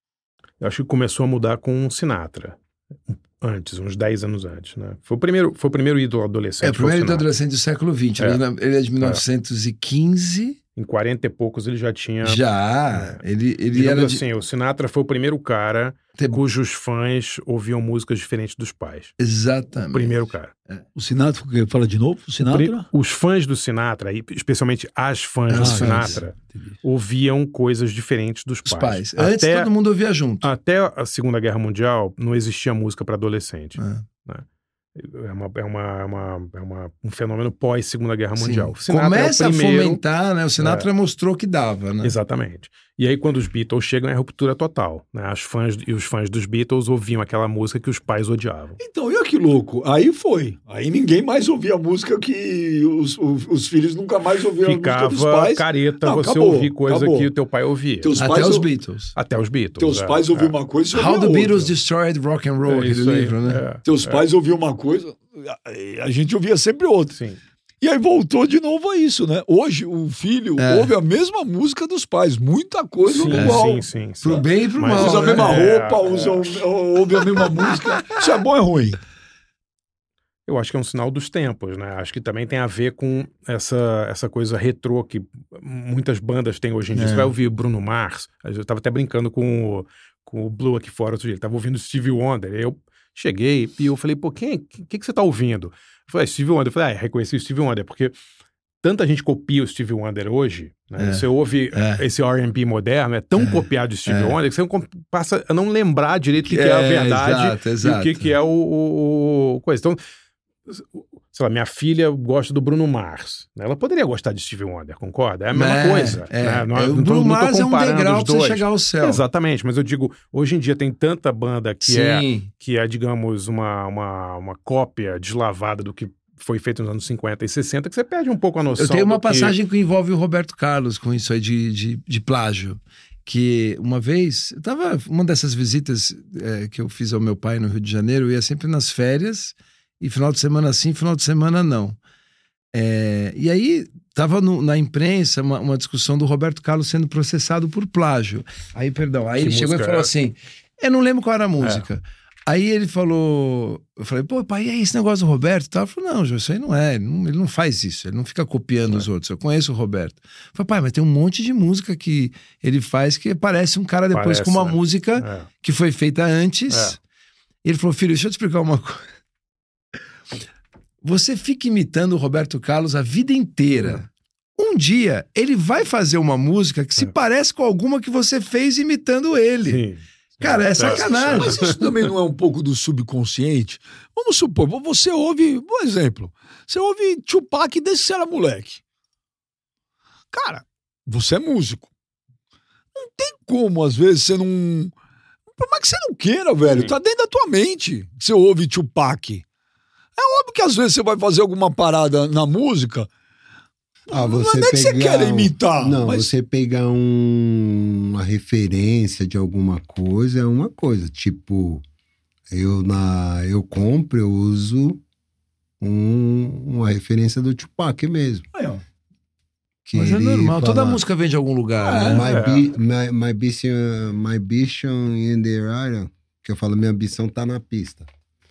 Eu acho que começou a mudar com o Sinatra. Antes, uns dez anos antes, né? Foi o primeiro, foi o primeiro ídolo adolescente. É o primeiro foi o Sinatra. adolescente do século vinte. É. Ele, ele é de mil novecentos e quinze. Em quarenta e poucos ele já tinha... Já. Ele, ele Digamos era de assim, o Sinatra foi o primeiro cara ter- cujos fãs ouviam músicas diferentes dos pais. Exatamente. Primeiro cara. O Sinatra, que fala de novo? O Sinatra? Pri- Os fãs do Sinatra, e especialmente as fãs Ah, do sim. Sinatra, ouviam coisas diferentes dos Os pais. pais. Antes Até, todo mundo ouvia junto. até a Segunda Guerra Mundial não existia música para adolescente. Ah. É, uma, é, uma, é, uma, é uma- um fenômeno pós-Segunda Guerra Sim. Mundial. O Sinatra Começa é o primeiro, a fomentar, né? O Sinatra mostrou que dava, né? Exatamente. E aí, quando os Beatles chegam, é ruptura total, né? As fãs, e os fãs dos Beatles ouviam aquela música que os pais odiavam. Então, e olha que louco. Aí foi. Aí ninguém mais ouvia a música que os, os, os filhos nunca mais ouviam Ficava a música dos pais. careta Não, você acabou, ouvir coisa acabou. que o teu pai ouvia. Teus Até pais os ou- Beatles. Até os Beatles. Teus é, pais ouviam é. uma coisa e você How ouvia the outra. Beatles Destroyed Rock and Roll, É aquele isso aí, livro, né? é, Teus é, pais ouviam uma coisa, a- a gente ouvia sempre outra. Sim. E aí voltou de novo a isso, né? Hoje o filho É. ouve a mesma música dos pais, muita coisa Sim, igual. sim, sim, sim. Pro bem e pro Mas mal. Usa a né? mesma É, roupa, é. usa, ouve a mesma música. Isso é bom ou é ruim? Eu acho que é um sinal dos tempos, né? Acho que também tem a ver com essa, essa coisa retrô que muitas bandas têm hoje em dia. É. Você vai ouvir Bruno Mars, eu estava até brincando com o, com o Blue aqui fora outro dia, ele estava ouvindo Stevie Wonder, eu cheguei e eu falei, pô, quem, que, que, que você tá ouvindo? Eu falei, ah, Stevie Wonder. Eu falei, ah, reconheci o Stevie Wonder, porque tanta gente copia o Stevie Wonder hoje, né? É. Você ouve É. esse R and B moderno, é tão É. copiado de Stevie É. Wonder que você não passa a não lembrar direito o que, que é a É, verdade exato, e exato. o que, que é o, o, o coisa. Então, sei lá, minha filha gosta do Bruno Mars, né? Ela poderia gostar de Stevie Wonder, concorda? É a mesma É, coisa. é. Né? Não, É, não o tô- Bruno não tô Mars é um comparando degrau os pra você dois. chegar ao céu. Exatamente, mas eu digo, hoje em dia tem tanta banda que, é, Sim. que é, digamos, uma, uma, uma cópia deslavada do que foi feito nos anos cinquenta e sessenta, que você perde um pouco a noção. Eu tenho uma do que- passagem que envolve o Roberto Carlos com isso aí de, de, de plágio. Que uma vez, eu tava, uma dessas visitas é, que eu fiz ao meu pai no Rio de Janeiro, eu ia sempre nas férias, e final de semana sim, final de semana não. É, e aí tava no- na imprensa uma, uma discussão do Roberto Carlos sendo processado por plágio. Aí, perdão, aí Que ele chegou e música falou é? assim, eu não lembro qual era a música. Aí ele falou, eu falei, pô, pai, e aí esse negócio do Roberto e tal? Ele falou, não, Jô, isso aí não é, ele não, ele não faz isso, ele não fica copiando os outros, eu conheço o Roberto. Eu falei, pai, mas tem um monte de música que ele faz que parece um cara depois Parece, com uma né? música É. que foi feita antes. É. Ele falou, filho, deixa eu te explicar uma coisa. Você fica imitando o Roberto Carlos a vida inteira. Um dia, ele vai fazer uma música que se É. parece com alguma que você fez imitando ele. Sim. Cara, é sacanagem. Mas isso também não é um pouco do subconsciente? Vamos supor, você ouve, por exemplo, você ouve Tupac desde que você era moleque. Cara, você é músico. Não tem como, às vezes, você não... Por mais que você não queira, velho, Sim. tá dentro da tua mente que você ouve Tupac. É óbvio que às vezes você vai fazer alguma parada na música... Ah, Não você é nem que você pegar queira um- imitar, Não, mas- você pegar um- uma referência de alguma coisa é uma coisa. Tipo, eu na eu compro, eu uso um- uma referência do Tupac mesmo. Aí, ó. Que Mas é ele normal, toda fala, música vem de algum lugar, É. né? My, É. bi, my, my, ambition, my ambition in the area, que eu falo, minha ambição tá na pista.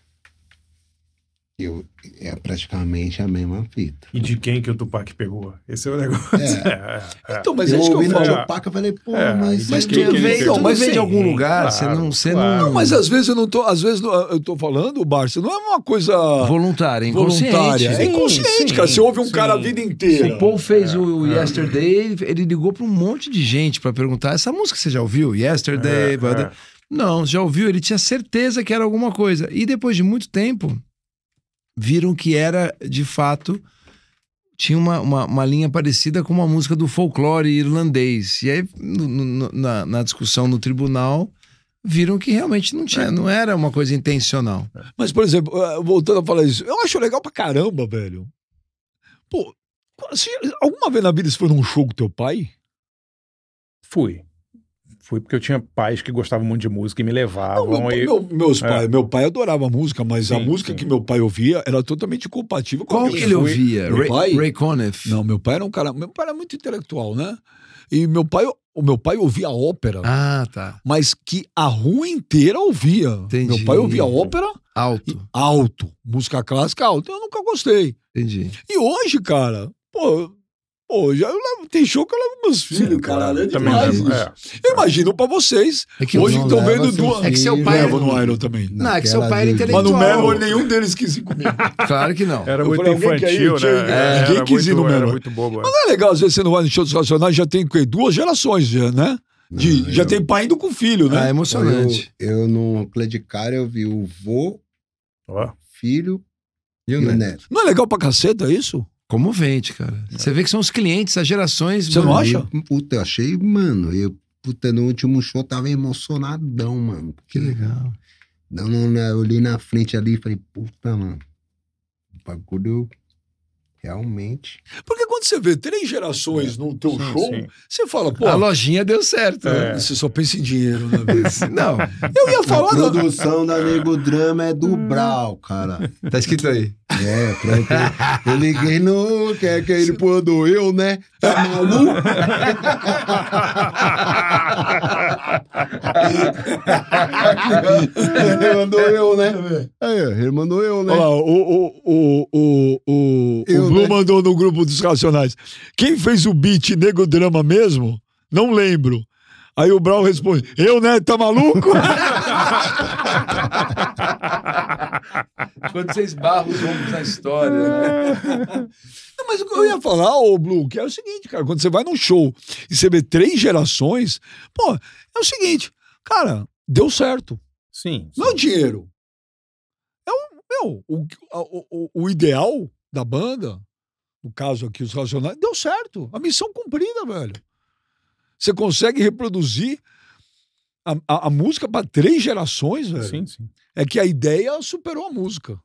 Eu, é praticamente a mesma fita. E de quem que o Tupac pegou? Esse é o negócio. É. É, é, é. Então, mas eu é isso que eu ouvi no falo. Tupac, eu falei, pô, É, mas... mas é quem que- que ele vem, fez? tudo mas vem de sim, algum lugar, claro, você não... Você claro. não... Não, mas às vezes eu não tô. Às vezes não- eu tô falando, Barça, não é uma coisa Voluntária, inconsciente. voluntária. É Sim, inconsciente, sim, cara. Você ouve um sim. cara a vida inteira. O Paul fez É, o é. Yesterday, ele, ele ligou para um monte de gente para perguntar: essa música você já ouviu? Yesterday? É, blá, blá. é. Não, já ouviu, ele tinha certeza que era alguma coisa. E depois de muito tempo, viram que era, de fato, tinha uma, uma, uma linha parecida com uma música do folclore irlandês. E aí, no- no- na, na discussão no tribunal, viram que realmente não tinha, não era uma coisa intencional. Mas, por exemplo, eh, voltando a falar isso, eu acho legal pra caramba, velho. Pô, você, alguma vez na vida você foi num show com teu pai? Fui. Fui porque eu tinha pais que gostavam muito de música e me Não, levavam. meu, e... meu- meus É. pais, meu pai adorava música, mas a Sim, música sim. que meu pai ouvia era totalmente compatível com a Qual minha. que ele fui- ouvia? meu Ray, pai? Ray Conniff? Não, meu pai era um cara. Meu pai era muito intelectual, né? E meu pai, o meu pai ouvia ópera, Ah, tá. mas que a rua inteira ouvia. Entendi. Meu pai ouvia ópera e Alto. alto, música clássica alto. Eu nunca gostei. Entendi. E hoje, cara, pô, pô já eu levo, tem show que eu levo meus filhos, cara. É Também demais levo, isso. é. Eu imagino pra vocês. É que Hoje não estão leva vendo seu duas. É que seu filho, pai- Levo no Iron também. Não, é que seu naquela pai era de- intelectual. Mas no Melon nenhum deles quis ir comigo. Claro que não. Era Eu muito falei, alguém quer ir? infantil, Tinha- né? é, Era ninguém quis ir no muito- era Menor. muito bobo. é. Mas não é legal, às vezes você não vai no show dos Racionais, já tem o quê? Duas gerações, já, né? De, Não, já eu- tem pai indo com filho, Ah, é né? emocionante. Eu, eu no Clé de Cara eu vi o vô, Ó. filho E e o o neto? neto. Não é legal pra caceta isso? Comovente, cara. Você vê que são os clientes, as gerações. Você não mano, acha? Eu, puta, eu achei, mano, eu puta, no último show tava emocionadão, mano. Que legal. Não, não, não, eu olhei na frente ali e falei, puta, mano, o bagulho realmente... Porque quando você vê três gerações num teu Sim, show, sim. você fala, pô, A lojinha deu certo. É. né? você só pensa em dinheiro, né? velho? Não, Eu ia A falar... da- produção da Nego Drama é do Brau, cara. tá escrito aí. É, pronto. Eu liguei no... Que é que ele mandou eu, né? Tá maluco? Ele mandou eu, né? Aí, ele mandou eu, né? Olha lá, o, o, o, o, o, Eu, o Blue né? mandou no grupo dos Racionais. Quem fez o beat Nego Drama mesmo? Não lembro. Aí o Brau responde, eu, né? Tá maluco? Quando vocês barram os ombros na história, né? Não, mas o que eu ia falar, ô Blue, que é o seguinte, cara, quando você vai num show e você vê três gerações, pô, é o seguinte, cara, deu certo. Sim. Não é dinheiro. É o, meu, o, o, o, o ideal da banda, no caso aqui, os Racionais, deu certo. A missão cumprida, velho. Você consegue reproduzir a, a, a música para três gerações, velho. Sim, sim. É que a ideia superou a música.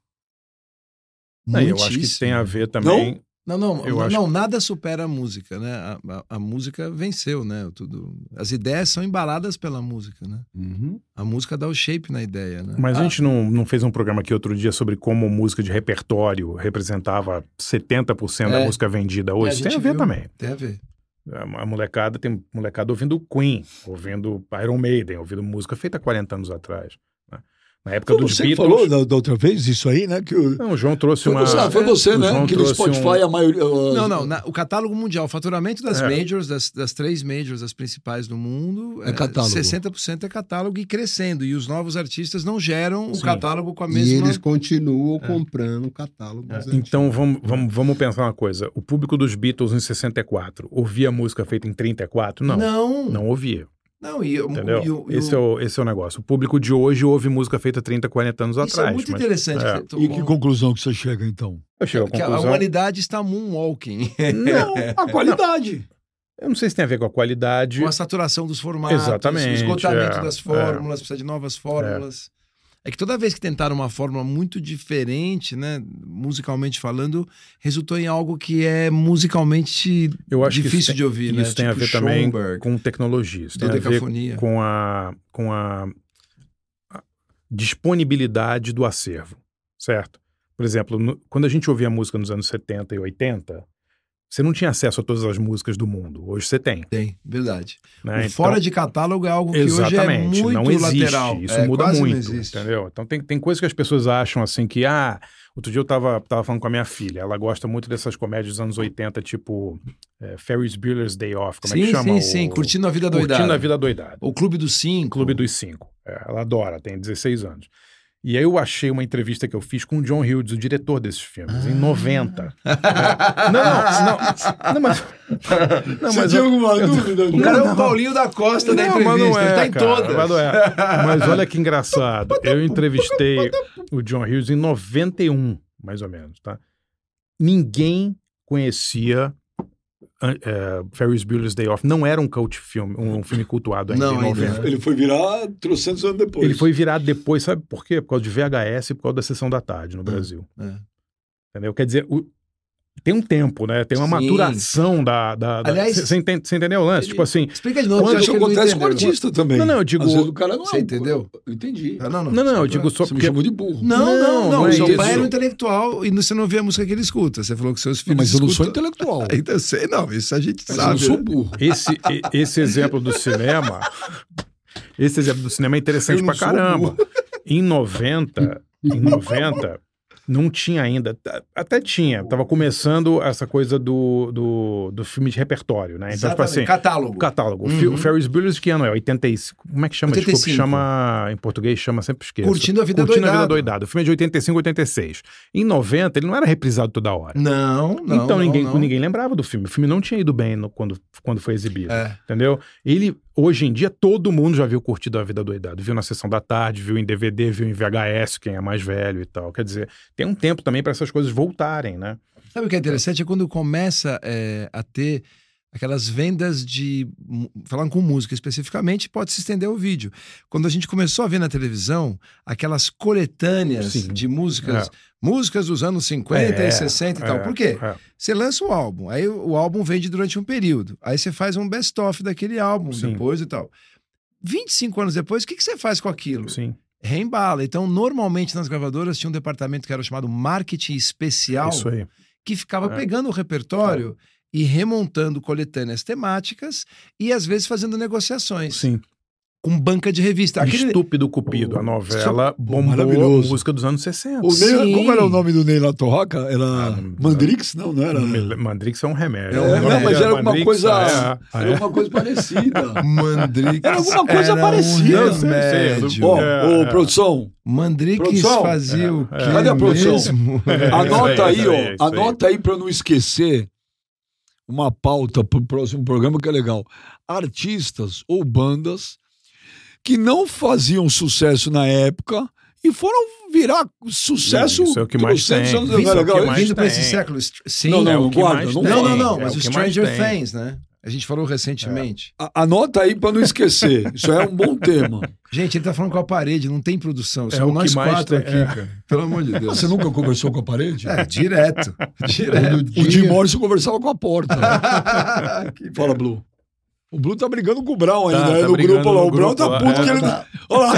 Não, eu acho que Muitíssimo. tem a ver também... Não, não, Eu não, acho- não, nada supera a música, né? A, a, a música venceu, né? Tudo, as ideias são embaladas pela música, né? Uhum. A música dá o shape na ideia, né? Mas Ah. a gente não, não fez um programa aqui outro dia sobre como música de repertório representava setenta por cento da É. música vendida hoje. É, a Isso tem a gente ver viu. também. Tem a ver. A molecada tem molecada ouvindo Queen, ouvindo Iron Maiden, ouvindo música feita há quarenta anos atrás. Né? Na época Foi dos você que Beatles... falou da, da outra vez isso aí, né? Que o- Não, o João trouxe foi, uma... você, foi você, o né? João Que no trouxe Spotify um- a maioria... uh, Não, não, na- o catálogo mundial, o faturamento das É. majors, das, das três majors, das principais do mundo, É catálogo. sessenta por cento é catálogo e crescendo. E os novos artistas não geram o Sim. catálogo com a E mesma... eles continuam comprando o catálogo. dos Então antigos. vamos, vamos, vamos pensar uma coisa. O público dos Beatles em sessenta e quatro ouvia música feita em trinta e quatro? Não, não, Não, ouvia. não, e, o- Entendeu? e o- e esse, é o, esse é o negócio. O público de hoje ouve música feita trinta, quarenta anos Isso atrás. é muito mas- interessante. é. que- E que conclusão que você chega, então? Eu chego à que a conclusão... humanidade está moonwalking. Não, a qualidade. Eu não sei se tem a ver com a qualidade. Com a saturação dos formatos, Exatamente, o esgotamento é, das fórmulas, precisa de novas fórmulas. É. que toda vez que tentaram uma fórmula muito diferente, né, musicalmente falando, resultou em algo que é musicalmente Eu acho que difícil isso tem- de ouvir, né? Isso tem a Tipo ver também Schoenberg, com tecnologia. Isso tem a ver dodecafonia. com a, com a, a disponibilidade do acervo, certo? Por exemplo, no- quando a gente ouvia música nos anos setenta e oitenta, você não tinha acesso a todas as músicas do mundo. Hoje você tem. Tem, verdade. Né? O Então- fora de catálogo é algo que hoje é Exatamente, muito não existe. lateral. Isso É, muda quase muito, não existe. entendeu? Então tem, tem coisas que as pessoas acham assim que, ah, outro dia eu tava, tava falando com a minha filha, ela gosta muito dessas comédias dos anos oitenta, tipo é, Ferris Bueller's Day Off, como sim, é que chama? sim, o... sim, Curtindo a Vida Doidada. Curtindo a Vida Doidada. O Clube dos Cinco. Clube dos Cinco. É, ela adora, tem dezesseis anos. E aí eu achei uma entrevista que eu fiz com o John Hughes, o diretor desses filmes, em noventa. É. Não, não, não, mas... Não, Você mas tinha eu- alguma eu- dúvida? O cara é Não, o Paulinho da Costa da Não, mas entrevista, não é, ele tá em cara, todas. Mas, não é. Mas olha que engraçado. Eu entrevistei o John Hughes em noventa e um, mais ou menos, tá? Ninguém conhecia é, Ferris Bueller's Day Off. Não era um cult filme, um filme cultuado ainda Não, em ainda noventa. Ele foi virar trocentos anos depois. Ele foi virado depois, sabe por quê? Por causa de V H S e por causa da Sessão da Tarde no Brasil. É. Entendeu? Quer dizer, o- tem um tempo, né? Tem uma Sim. maturação da... da, da... Aliás- Você entende, entendeu o lance? Ele- Tipo assim... Explica de novo. Quando porque Isso eu acho que ele não acontece com o entendeu. artista também. Não, não, eu digo- Às vezes o cara não é Você um- entendeu? Eu entendi. Ah, não, não. Não, não, eu digo só Você me porque... chamou de burro. Não, não, Não, não. não é seu isso. pai era um intelectual e você não vê a música que ele escuta. Você falou que seus Não, filhos mas eu não sou escutam. intelectual. Então, eu sei, não, isso a gente Mas eu sabe. não sou né? burro. Esse, e- esse exemplo do cinema... Esse exemplo do cinema é interessante Eu não pra sou caramba. burro. Em noventa, em noventa, não tinha ainda... Até tinha. Tava começando essa coisa do, do, do filme de repertório, né? Então, tipo Exatamente. assim... Catálogo. O catálogo. O Uhum. Fi- O Ferris Bueller de que ano é? oitenta e cinco. Como é que chama? oitenta e Desculpa, cinco. chama... Em português chama, sempre esqueço. Curtindo a Vida Curtindo a Vida Doidada. Doidada. O filme é de oitenta e cinco, oitenta e seis. Em noventa, ele não era reprisado toda hora. Não, não. então não, ninguém, não. ninguém lembrava do filme. O filme não tinha ido bem no- quando, quando foi exibido. É. Entendeu? Ele, hoje em dia, todo mundo já viu Curtindo a Vida Doidada. Viu na Sessão da Tarde, viu em D V D, viu em V H S, quem é mais velho e tal. Quer dizer, tem um tempo também para essas coisas voltarem, né? Sabe o que é interessante? É quando começa é, a ter Aquelas vendas de... Falando com música especificamente, pode se estender ao vídeo. Quando a gente começou a ver na televisão, aquelas coletâneas Sim. de músicas... É. Músicas dos anos cinquenta é, e sessenta e é, tal. Por quê? É. Você lança o álbum, aí o álbum vende durante um período. Aí você faz um best-of daquele álbum Sim. depois e tal. vinte e cinco anos depois, o que, que você faz com aquilo? Sim. Reembala. Então, normalmente nas gravadoras tinha um departamento que era chamado marketing especial, Isso aí. que ficava é. pegando o repertório é. e remontando coletâneas temáticas e às vezez fazendo negociações. Sim. Com banca de revista. Aquele... Estúpido Cupido, a novela bombou, música dos anos sessenta. O Ney, como era o nome do Ney La Torraca? Era ah, Mandrix? Não, não era. Mandrix é um remédio. É um remédio. Não, mas era alguma coisa, é, era alguma coisa parecida. Mandrix era alguma coisa era parecida. Um remédio. Ó, é, ô, produção. Mandrix produção? fazia é, o quê? É. Cadê a produção? É. Anota aí, isso ó. aí, isso anota aí, aí pra eu não esquecer uma pauta pro próximo programa que é legal. Artistas ou bandas que não faziam sucesso na época e foram virar sucesso. Isso é o que mais tem. Anos, Vindo, não é legal? mais vindo para esse século. Sim, não, não, é não, guarda, não, não, não, não, é mas o Stranger Things, né? A gente falou recentemente. É. Anota aí para não esquecer. Isso é um bom tema. Gente, ele tá falando com a parede, não tem produção. É São nós quatro tem, aqui, é. cara. Pelo amor de Deus. Você nunca conversou com a parede? É, direto. direto. O Jim Morrison conversava com a porta. Fala, Blue. O Blue tá brigando com o Brown ainda, tá, né? Tá no grupo lá. O Brown tá lá. puto é, que ele... Tá. Olha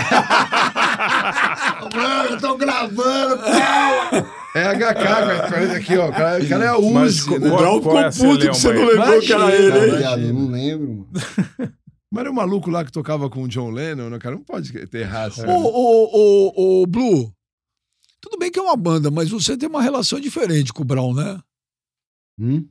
lá. Brown, eu tô gravando, calma. É H K, cara, aqui, ó. O cara, o cara é a Uzi. Né? O Brown ficou é puto que você não lembrou imagina, que era ele, hein? Eu não lembro, mano. Mas era o maluco lá que tocava com o John Lennon, né? Cara, não pode ter raça. Ô, ô, ô, ô, Blue, tudo bem que é uma banda, mas você tem uma relação diferente com o Brown, né? Hum?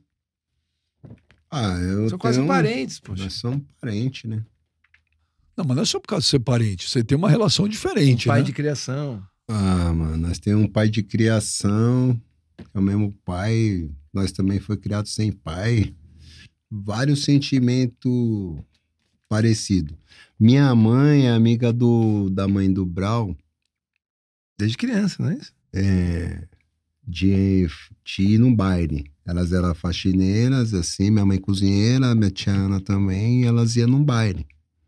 Ah, eu São quase um... parentes, poxa. Nós somos parentes, né? Não, mas não é só por causa de ser parente. Você tem uma relação diferente, um pai né? de criação. Ah, mano, nós temos um pai de criação, é o mesmo pai, nós também foi criado sem pai. Vários sentimentos parecidos. Minha mãe é amiga do, da mãe do Brown. Desde criança, não é isso? É... De, de ir num baile. Elas eram faxineiras, assim, minha mãe cozinheira, minha tia Ana também, e elas iam num baile.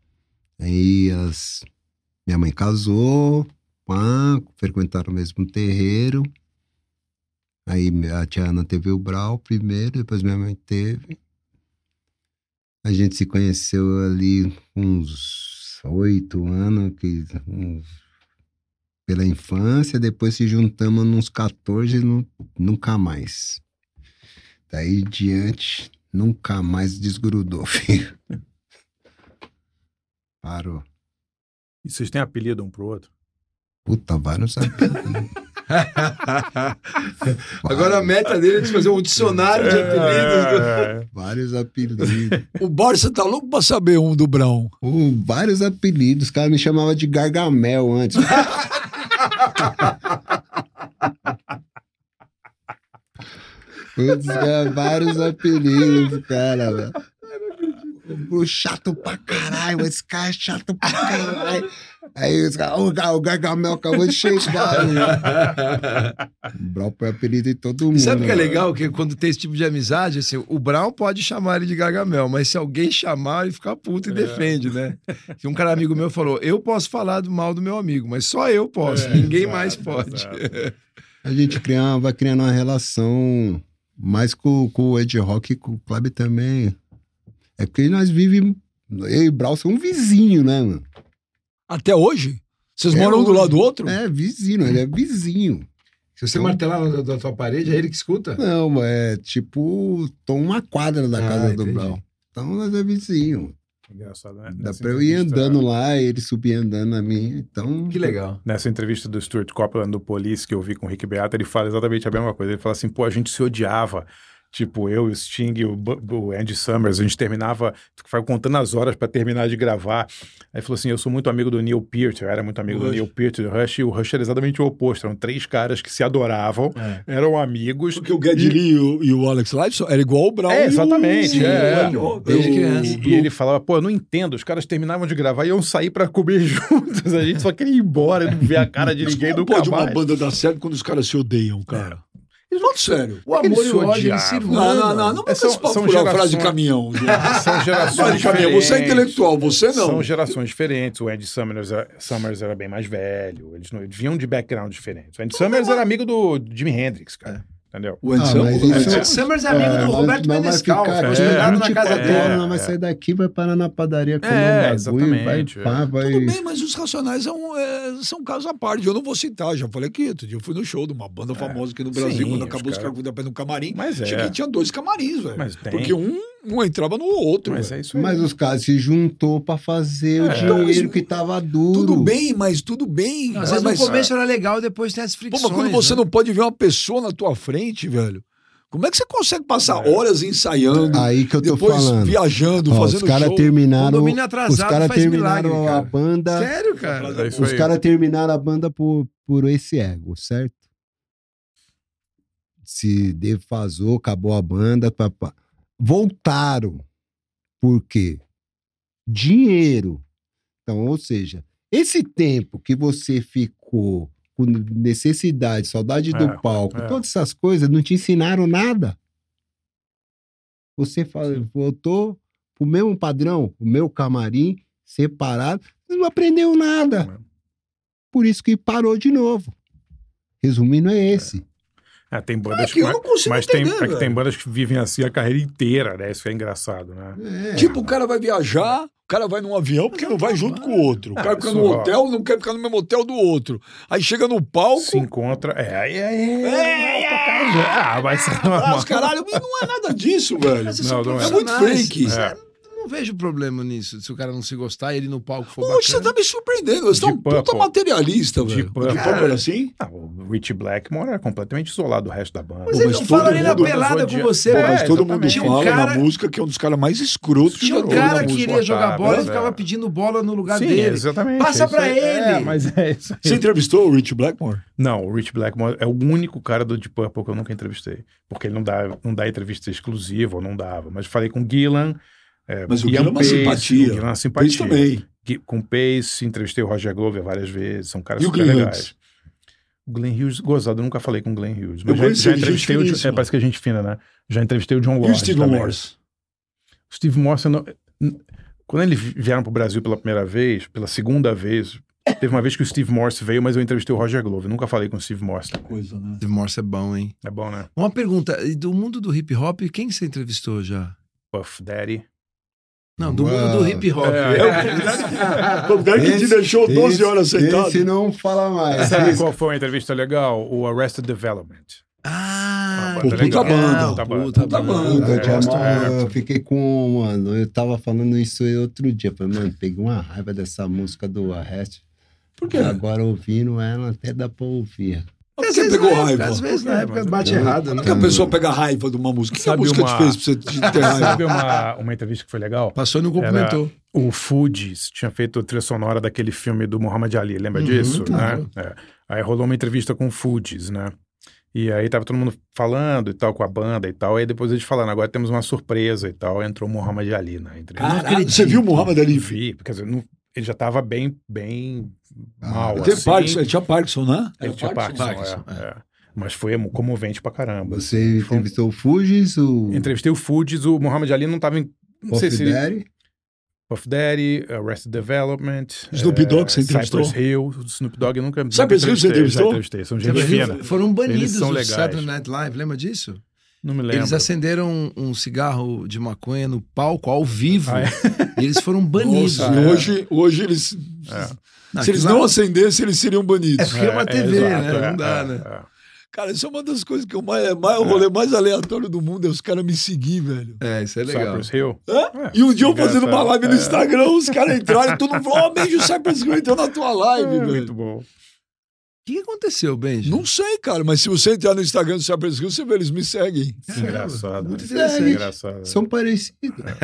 Aí elas... Minha mãe casou, pã, frequentaram o mesmo terreiro. Aí a tia Ana teve o Brau primeiro, depois minha mãe teve. A gente se conheceu ali uns oito anos, que, uns, pela infância, depois se juntamos uns quatorze e nunca mais. Daí em diante, nunca mais desgrudou, filho. Parou. E vocês têm apelido um pro outro? Puta, vários apelidos. Agora a meta dele é de fazer um dicionário de apelidos. É, vários apelidos. O Barça tá louco pra saber um do Brown. Uh, vários apelidos. Os caras me chamavam de Gargamel antes. Putz, é, vários apelidos, cara, velho. O chato pra caralho, esse cara é chato pra caralho. Aí os caras, o Gargamel acabou de chegar. O Brown põe apelido em todo mundo. E sabe o que é né? legal? Que quando tem esse tipo de amizade, assim, o Brown pode chamar ele de Gargamel, mas se alguém chamar, ele fica puto e é. defende, né? E um cara amigo meu falou, eu posso falar do mal do meu amigo, mas só eu posso, é, ninguém exato, mais pode. A gente cria, vai criando uma relação mais com, com o Ed Rock e com o Kleber também. É porque nós vivemos, eu e o Brau somos um vizinho, né, mano? Até hoje? Vocês é moram um hoje. do lado do outro? É, vizinho, ele é vizinho. Se você então, martelar na, na tua parede, é ele que escuta? Não, é tipo, tô uma quadra da ah, casa do Brau. Então nós é vizinho. Engraçado, né? Dá Nessa pra eu ir andando lá, ele subir andando na minha, então... Que legal. Nessa entrevista do Stuart Copeland do Police, que eu vi com o Rick Beato, ele fala exatamente a mesma coisa. Ele fala assim, pô, a gente se odiava. Tipo, eu, o Sting, o, o Andy Summers, a gente terminava, foi contando as horas pra terminar de gravar. Aí falou assim, eu sou muito amigo do Neil Peart, eu era muito amigo Rush. do Neil Peart, do Rush, e o Rush era exatamente o oposto. Eram três caras que se adoravam, é. eram amigos. Porque o Geddy Lee e, e o Alex Lifeson era igual o Brown. É, exatamente. E o... é, o... Desde criança. E ele falava, pô, eu não entendo, os caras terminavam de gravar e iam sair pra comer juntos. A gente só queria ir embora e não ver a cara de ninguém nunca mais. Pode uma banda dar certo quando os caras se odeiam, cara. É. Falando sério. O amor e o ódio, eles se Não, não, não, não, não É, são- são, pra são furar a gerações- frase de caminhão. São gerações Frase de caminhão, você é diferentes. intelectual, você não. São gerações diferentes. O Andy Summers era, Summers era bem mais velho. Eles, não, eles vinham de background diferentes. O Andy Summers era amigo do Jimi Hendrix, cara. Entendeu? O Andy Ah, Summers- mas o isso- Andy O Summers é amigo do mas- Roberto mas vai Menescal, ficar foi aqui hospedado na vinte e casa quatro dele. horas, não vai É. sair daqui, vai parar na padaria comer É, um bagulho, exatamente, vai, pá, é. vai... Tudo bem, mas os Racionais é um, é, são um caso à parte. Eu não vou citar, já falei aqui. Outro dia eu fui no show de uma banda famosa aqui no Brasil, Sim, quando os acabou os cara- caras cuidando no camarim. Mas é. Cheguei e tinha dois camarins, velho. Mas tem. Porque um, um entrava no outro. Mas velho. é isso aí. Mas os caras se juntou pra fazer o É. dinheiro Então, que tava duro. Tudo bem, mas tudo bem. Às mas, vezes mas, no começo era legal, depois tem as pô, fricções. mas quando você né? não pode ver uma pessoa na tua frente, velho, como é que você consegue passar É. horas ensaiando, Aí que eu tô depois falando. viajando, Ó, fazendo os caras show? terminaram, Condomínio os atrasado cara faz terminaram milagre, a cara. banda, Sério, cara? É isso os aí. caras terminaram a banda por, por esse ego, certo? Se defasou, acabou a banda, pá, pá. Voltaram. Por quê? Dinheiro. Então, ou seja, esse tempo que você ficou com necessidade, saudade do É, palco, é. todas essas coisas não te ensinaram nada. Você fala, voltou pro mesmo padrão, o meu camarim, separado, você não aprendeu nada. Por isso que parou de novo. Resumindo, é esse. É, tem bandas É que eu mas- não consigo mas tem, entender, é que tem velho. bandas que vivem assim a carreira inteira, né? Isso é engraçado, né? É. Tipo, o cara vai viajar, o cara vai num avião porque não vai junto com o outro. O cara Ah, fica isso, no ó. hotel, não quer ficar no mesmo hotel do outro. Aí chega no palco, Se encontra. É, aí é. É, é, Ah, vai ser ah, normal. os caralho, e não é nada disso, velho. Mas Não, são não é. É muito profissionais. fake. É. Eu não vejo problema nisso. Se o cara não se gostar e ele no palco for Hoje você bacana. tá me surpreendendo. Você tá um Deep puta Purple. materialista, velho. Deep Deep Purple. Purple era assim? Ah, o Richie Blackmore era completamente isolado do resto da banda. Mas Pô, ele mas não todo fala nem na mundo- pelada com você, Pô, É, mas velho. todo mundo exatamente. Tinha um fala cara- na música que é um dos caras mais escrotos que Tinha já um teve na cara que música. queria jogar bola e É. ficava pedindo bola no lugar Sim, dele. exatamente. Passa é isso pra aí. ele. É, mas é isso aí. Você entrevistou o Rich Blackmore? Não, o Rich Blackmore é o único cara do Deep Purple que eu nunca entrevistei. Porque ele não dá, não dá entrevista exclusiva, ou não dava. Mas falei com o Gillan. É, Mas o Ian Gillan é uma Pace, simpatia. O Gillan é uma Pace simpatia. também. Gui- Com o Pace, entrevistei o Roger Glover várias vezes. São caras E o super Glenn legais. Hughes? O Glenn Hughes, gozado, eu nunca falei com o Glenn Hughes. Eu Mas já, conheci já ele, gente entrevistei o. finíssima. É, parece que é gente fina, né? Já entrevistei o John E Lord. o Steve também. Morse? O Steve Morse, eu não- n- quando eles vieram pro Brasil pela primeira vez, pela segunda vez, teve uma vez que o Steve Morse veio, mas eu entrevistei o Roger Glover. Nunca falei com o Steve Morse. Coisa, né? Steve Morse é bom, hein? É bom, né? Uma pergunta. e do mundo do hip hop, quem você entrevistou já? Puff Daddy. Não, do Uau. mundo do hip hop. O cara que te deixou doze esse- horas sentado. Esse não fala mais. Sabe Esse- qual foi uma entrevista legal? O Arrested Development. Ah, Uma Pô, banda puta legal. banda. Puta banda. Puta Puta banda. banda. Eu, É, tinha gosto uma- muito. eu fiquei com, mano, eu tava falando isso aí outro dia. Falei, mano, peguei uma raiva dessa música do Arrest. Por quê? Agora ouvindo ela, até dá pra ouvir. Por Às que vezes pegou na época, raiva? Às vezes na Por quê, época mano? bate errado, né? Por que a pessoa pega raiva de uma música? O que a Sabe música uma- te fez pra você te ter raiva? Sabe uma, uma entrevista que foi legal? Passou e não cumprimentou. O Fugees tinha feito a trilha sonora daquele filme do Muhammad Ali, lembra Uhum, disso? claro. Né? É. Aí rolou uma entrevista com o Fugees, né? E aí tava todo mundo falando e tal, com a banda e tal. Aí depois eles falando, agora temos uma surpresa e tal. Entrou o Muhammad Ali na entrevista. Caralho, você viu o Muhammad Ali? Vi, quer dizer, não- ele já tava bem, bem mal, Ele teve assim. Parkinson, ele tinha Parkinson, né? Ele tinha Parkinson, Parkinson, é, é. Mas foi emo- comovente pra caramba. Você Foi um- entrevistou o Fugis, o Entrevistei o Fugees, o Muhammad Ali não tava em... Não Puff sei se ele... Daddy? Puff Daddy, Arrested Development. Snoop eh, Dogg, você entrevistou? Cypress Hill, Snoop Dogg eu nunca. Cypress Hill você nunca entrevistou? Já entrevistei, são gente fina. Foram banidos Eles são do legais. Saturday Night Live, lembra disso? Não me lembro. Eles acenderam um, um cigarro de maconha no palco, ao vivo, Ah, é? e eles foram banidos. Nossa, é. e hoje, hoje eles. Não, se eles aquilo não lá- acendessem, eles seriam É banidos. porque é uma T V, exato, né? é, Não dá, é, né? é. Cara, isso é uma das coisas que eu mais, é mais o rolê mais aleatório do mundo é os caras me seguir, velho. É, isso é legal. Cypress Hill. É? E um dia eu fazendo uma engraçado. live no É. Instagram, os caras entraram e todo mundo falou: Ó, beijo, o Cypress Hill entrou na tua live, É, velho. muito bom. O que aconteceu, Benji? Não sei, cara, mas se você entrar no Instagram do Cypress Hill, você vê, eles me seguem. Engraçado. Muito né? interessante. Engraçado. São parecidos.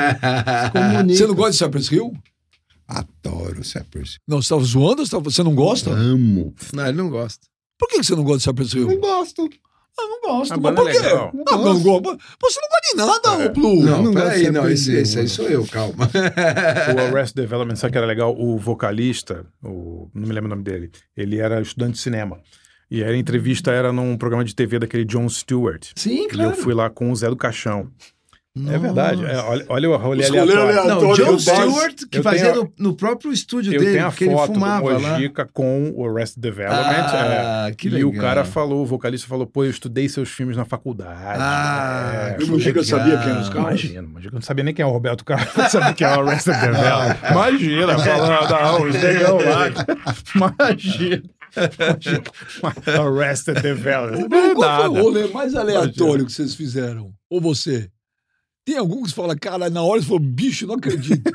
Você não gosta de Cypress Hill? Adoro o Cypress. Não, você tava zoando ou você tava- você não gosta? Amo. Não, ele não gosta. Por que que você não gosta de Cypress Hill? Não gosto. Ah, não gosto. A Mas banda por é quê? legal. Ah, não gosto. Você não gosta de nada, ô Blue. Não, não gosto peraí, de não, Cypress esse, Hill, esse aí mano. sou eu, calma. O Arrested Development, sabe que era legal? O vocalista, o, não me lembro o nome dele, ele era estudante de cinema. E a entrevista era num programa de T V daquele Jon Stewart. Sim, E claro. eu fui lá com o Zé do Caixão. Nossa. É verdade. É, olha, olha o rolê Os rolê aleatório. aleatório. Não, Jon Eu tenho- Stewart, que eu fazia tenho- no, no próprio estúdio Eu dele, tenho a que ele foto do fumava lá. Mojica com o Arrested Development. Ah, é, que e legal. o cara falou, o vocalista falou, pô, eu estudei seus filmes na faculdade. Ah, é, E o Mojica legal. sabia quem eram os caras? Imagina, Mojica não sabia nem quem é o Roberto Carlos, não sabia quem é o Arrested Development. Imagina, falando, ah, os negão lá. Imagina. Imagina. Arrested Development. Não é Qual foi o nada. rolê mais aleatório que vocês fizeram? Ou você? Tem algum que você fala, cara, na hora você falou, bicho, não acredito.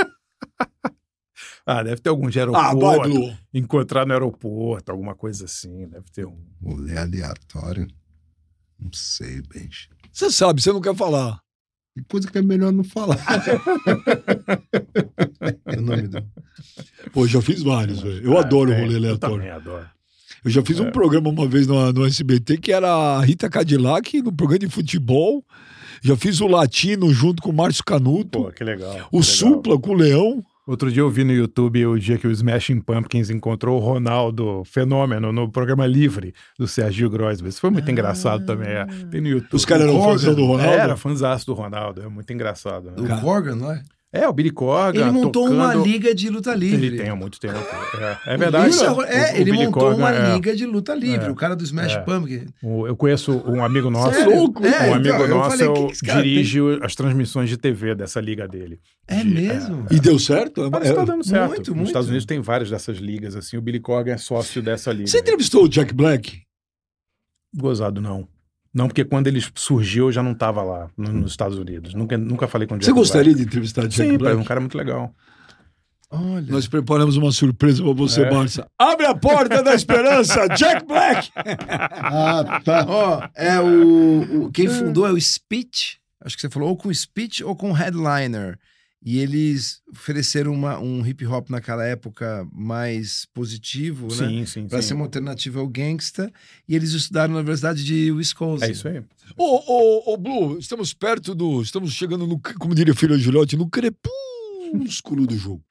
Ah, deve ter algum de Ah, vai, aeroporto. Blue. Encontrar no aeroporto, alguma coisa assim. Deve ter um. Rolê aleatório. Não sei, bicho. Você sabe, você não quer falar. Que coisa que é melhor não falar. O nome do... Pô, já fiz vários, velho. Eu adoro o É, rolê Eu aleatório. também adoro. Eu já fiz um programa uma vez no, no S B T que era a Rita Cadillac, no programa de futebol. Já fiz o Latino junto com o Márcio Canuto. Pô, que legal. o que legal. Supla com o Leão. Outro dia eu vi no YouTube o dia que o Smashing Pumpkins encontrou o Ronaldo Fenômeno no programa Livre do Sergio Grosbus. Isso foi muito engraçado também. É. Tem no YouTube. Os caras eram Corgan. fãzão do Ronaldo. Era fãzaço do Ronaldo. É muito engraçado. Né? O Corgan, não é? É, o Billy Corgan. Ele montou tocando... uma liga de luta livre. Ele tem há muito tempo. É, é verdade. Isso é, O- é, o ele Billy montou Corgan, uma é. liga de luta livre. É. O cara do Smash É. Pumpkin. O- Eu conheço um amigo nosso. Sério? louco. É, um amigo então, eu nosso falei, é o- que que esse cara dirige as transmissões de T V dessa liga dele. É De- mesmo? E deu certo? É- Parece que tá dando certo. muito, Nos muito. Estados Unidos tem várias dessas ligas, assim. O Billy Corgan é sócio dessa liga. Você entrevistou o Jack Black? Gozado, não. Não, porque quando ele surgiu, eu já não tava lá no- nos Estados Unidos. Nunca, nunca falei com o Jack Você gostaria Black. de entrevistar o Jack Sim, pô, Black? é um cara muito legal. Olha. Nós preparamos uma surpresa pra você, É. Barça. Abre a porta da esperança, Jack Black! Ah, tá. Ó, é o, o- Quem fundou é o Speech. Acho que você falou ou com Speech ou com Headliner. E eles ofereceram uma, um hip hop naquela época mais positivo, né? Sim, sim, Pra sim. ser uma alternativa ao gangsta. E eles estudaram na Universidade de Wisconsin. É isso aí. Ô, ô, ô, Blue, estamos perto do... Estamos chegando, no, como diria o filho de Gilhote, no crepúsculo do jogo.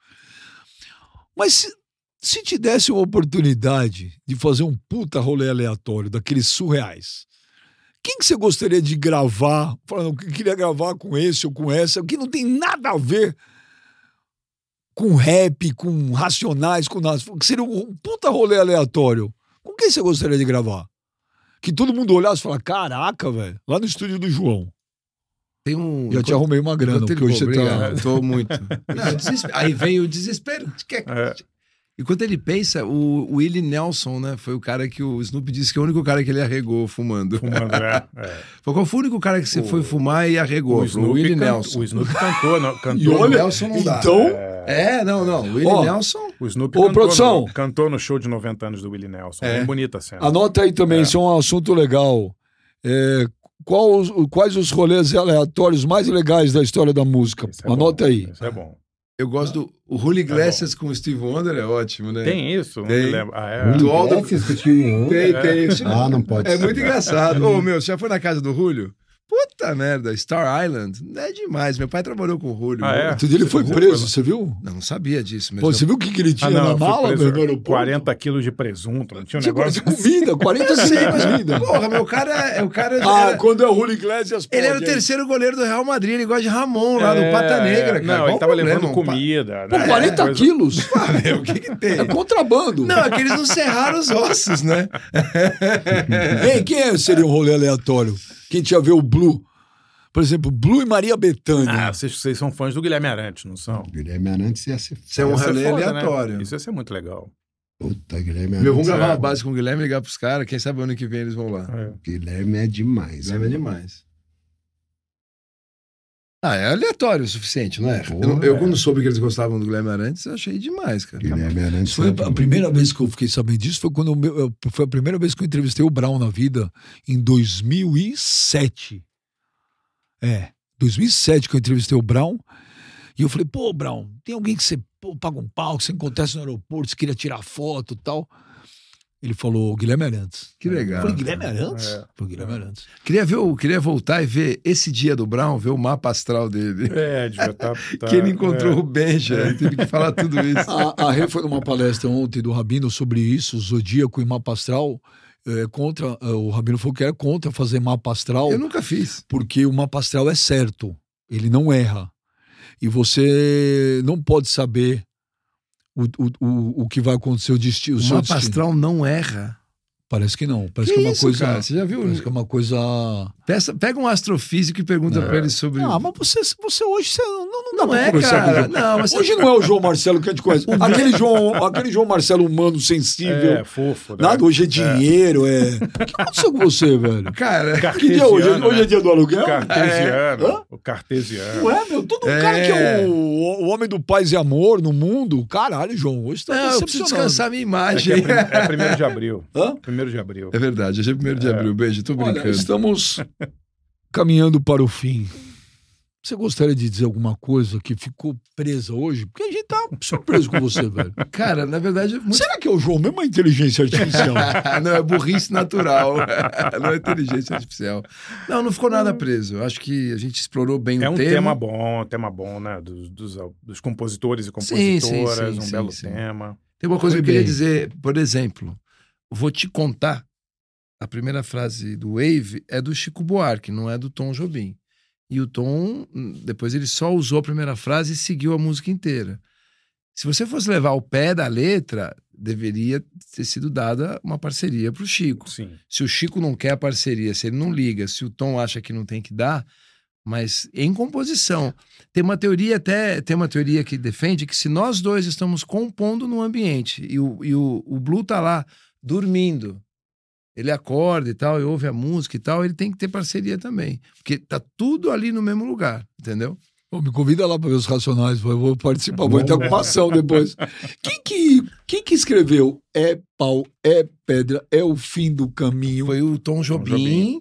Mas se, se te desse uma oportunidade de fazer um puta rolê aleatório, daqueles surreais, quem que você gostaria de gravar? Falando que queria gravar com esse ou com essa, que não tem nada a ver com rap, com Racionais, com nada. Que seria um puta rolê aleatório. Com quem você gostaria de gravar? Que todo mundo olhasse e falasse, caraca, velho, lá no estúdio do João. Tem um. Já te arrumei uma grana, enquanto porque ele- hoje Pô, você tá... obrigado, Tô muito. Não, desesper- Aí vem o desespero. Quer- É. Enquanto ele pensa, o o Willie Nelson, né? Foi o cara que o Snoop disse que é o único cara que ele arregou fumando. Fumando, é. é. Foi qual foi o único cara que você O- foi fumar e arregou? O Foi o Willie can- Nelson. O Snoop cantou, não, cantou. E olha, o Nelson não dá. então, É, não, não. O Willie Ó, Nelson. O Snoop Ô, cantou, produção. no, cantou no show de noventa anos do Willie Nelson. É. Bem bonita a cena. anota aí também, É. isso é um assunto legal. É, qual os- quais os rolês aleatórios mais legais da história da música? Isso é Anota bom, aí. Isso é bom. Eu gosto do. O Julio Iglesias com o Steve Wonder é ótimo, né? Tem isso? Não Tem. me lembro. Ah, é. Do Aldo- Tem que assistir um. Tem, tem. Ah, não pode É ser. muito engraçado. Ô, meu, você já foi na casa do Julio? Puta merda, Star Island. É demais. Meu pai trabalhou com o Julio. Ah, é? Outro dia ele foi preso, você viu? Não, não sabia disso. Mas Pô, eu- você viu o que, que ele tinha Ah, não, na eu fui mala, preso. meu, no aeroporto? quarenta quilos de presunto. Não tinha um Tinha negócio de comida, quarenta quilos de comida. Porra, meu cara é o cara. Ah, era- quando é o Julio Iglesias, Ele era o pode, hein? terceiro goleiro do Real Madrid, ele gosta de Ramon lá É, no Pata Negra, cara. Não, Qual ele o tava problema? levando Um pa- comida. Pô, né? quarenta Coisa- quilos. Ah, meu, o que que tem? É contrabando. Não, é que eles não serraram os ossos, né? Ei, quem é- seria um rolê aleatório? Quem tinha ver o Blue? Por exemplo, Blue e Maria Bethânia. Ah, vocês, vocês são fãs do Guilherme Arantes, não são? Guilherme Arantes ia ser Isso é um Ia ser rolê foda, né? aleatório. Isso ia ser muito legal. puta, Guilherme Meu, vamos Arantes. gravar é. uma base com o Guilherme e ligar pros caras. Quem sabe ano que vem eles vão lá. É. Guilherme é demais. Guilherme é demais. Ah, é aleatório o suficiente, não é? Porra, eu, eu é. quando soube que eles gostavam do Guilherme Arantes, eu achei demais, cara. Guilherme Arantes Foi é a primeira vez que eu fiquei sabendo disso foi quando eu me- eu- foi a primeira vez que eu entrevistei o Brown na vida, em dois mil e sete. É, dois mil e sete que eu entrevistei o Brown. E eu falei, pô, Brown, tem alguém que você pô, paga um pau, que você acontece no aeroporto, você queria tirar foto e tal. Ele falou, Guilherme Arantes. Que legal. Eu falei, Guilherme Arantes? É. Foi Guilherme Arantes. Queria, ver o, queria voltar e ver esse dia do Brown, ver o mapa astral dele. É, devia estar. que ele encontrou o Benja, ele teve que falar tudo isso. A, a Rê foi numa palestra ontem do Rabino sobre isso, Zodíaco e Mapa Astral. é contra, o Rabino falou que é contra fazer mapa astral. Eu nunca fiz. Porque o mapa astral é certo, ele não erra. E você não pode saber o, o, o, o que vai acontecer, o destino. O, o mapa astral não erra. Parece que não. Parece que, que é uma isso, coisa. Cara? Você já viu? Parece que é uma coisa. Peça, pega um astrofísico e pergunta é. pra ele sobre. Ah, mas você, você hoje você não, não, não, não é, cara. Não, mas hoje não é o João Marcelo que a gente conhece. aquele, João, aquele João Marcelo humano, sensível. É, fofo. Né? Nada, hoje é dinheiro. É. é... O que aconteceu com você, velho? Cara, que dia é hoje? Né? Hoje é dia do aluguel? Cartesiano. É. O cartesiano. Não é, meu? Todo é. cara que é o, o homem do paz e amor no mundo. Caralho, João. Hoje tá não, eu preciso descansar a minha imagem. É, é, é primeiro de abril. Hã? Primeiro de abril. É verdade. Hoje é primeiro de abril, beijo, tô brincando. Olha, estamos caminhando para o fim. Você gostaria de dizer alguma coisa que ficou presa hoje? Porque a gente tá surpreso com você, velho. Cara, na verdade... Muito... Será que é o João mesmo a inteligência artificial? Não, é burrice natural. Não é inteligência artificial. Não, não ficou nada preso. Eu acho que a gente explorou bem é o um tema. É um tema bom, tema bom, né? Dos, dos, dos compositores e compositoras, sim, sim, sim, um sim, belo sim. tema. Tem uma coisa Foi que eu queria bem. dizer, por exemplo, vou te contar. A primeira frase do Wave é do Chico Buarque, não é do Tom Jobim. E o Tom, depois ele só usou a primeira frase e seguiu a música inteira. Se você fosse levar ao pé da letra, deveria ter sido dada uma parceria para o Chico. Sim. Se o Chico não quer a parceria, se ele não liga, se o Tom acha que não tem que dar, mas em composição. Tem uma teoria até, tem uma teoria que defende que se nós dois estamos compondo no ambiente e o, e o, o Blue tá lá dormindo, ele acorda e tal, e ouve a música e tal, ele tem que ter parceria também. Porque tá tudo ali no mesmo lugar, entendeu? Pô, me convida lá para ver os Racionais, eu vou participar, vou ter alguma ação depois. Quem que, quem que escreveu É Pau, É Pedra, É o Fim do Caminho? Foi o Tom Jobim, Tom Jobim.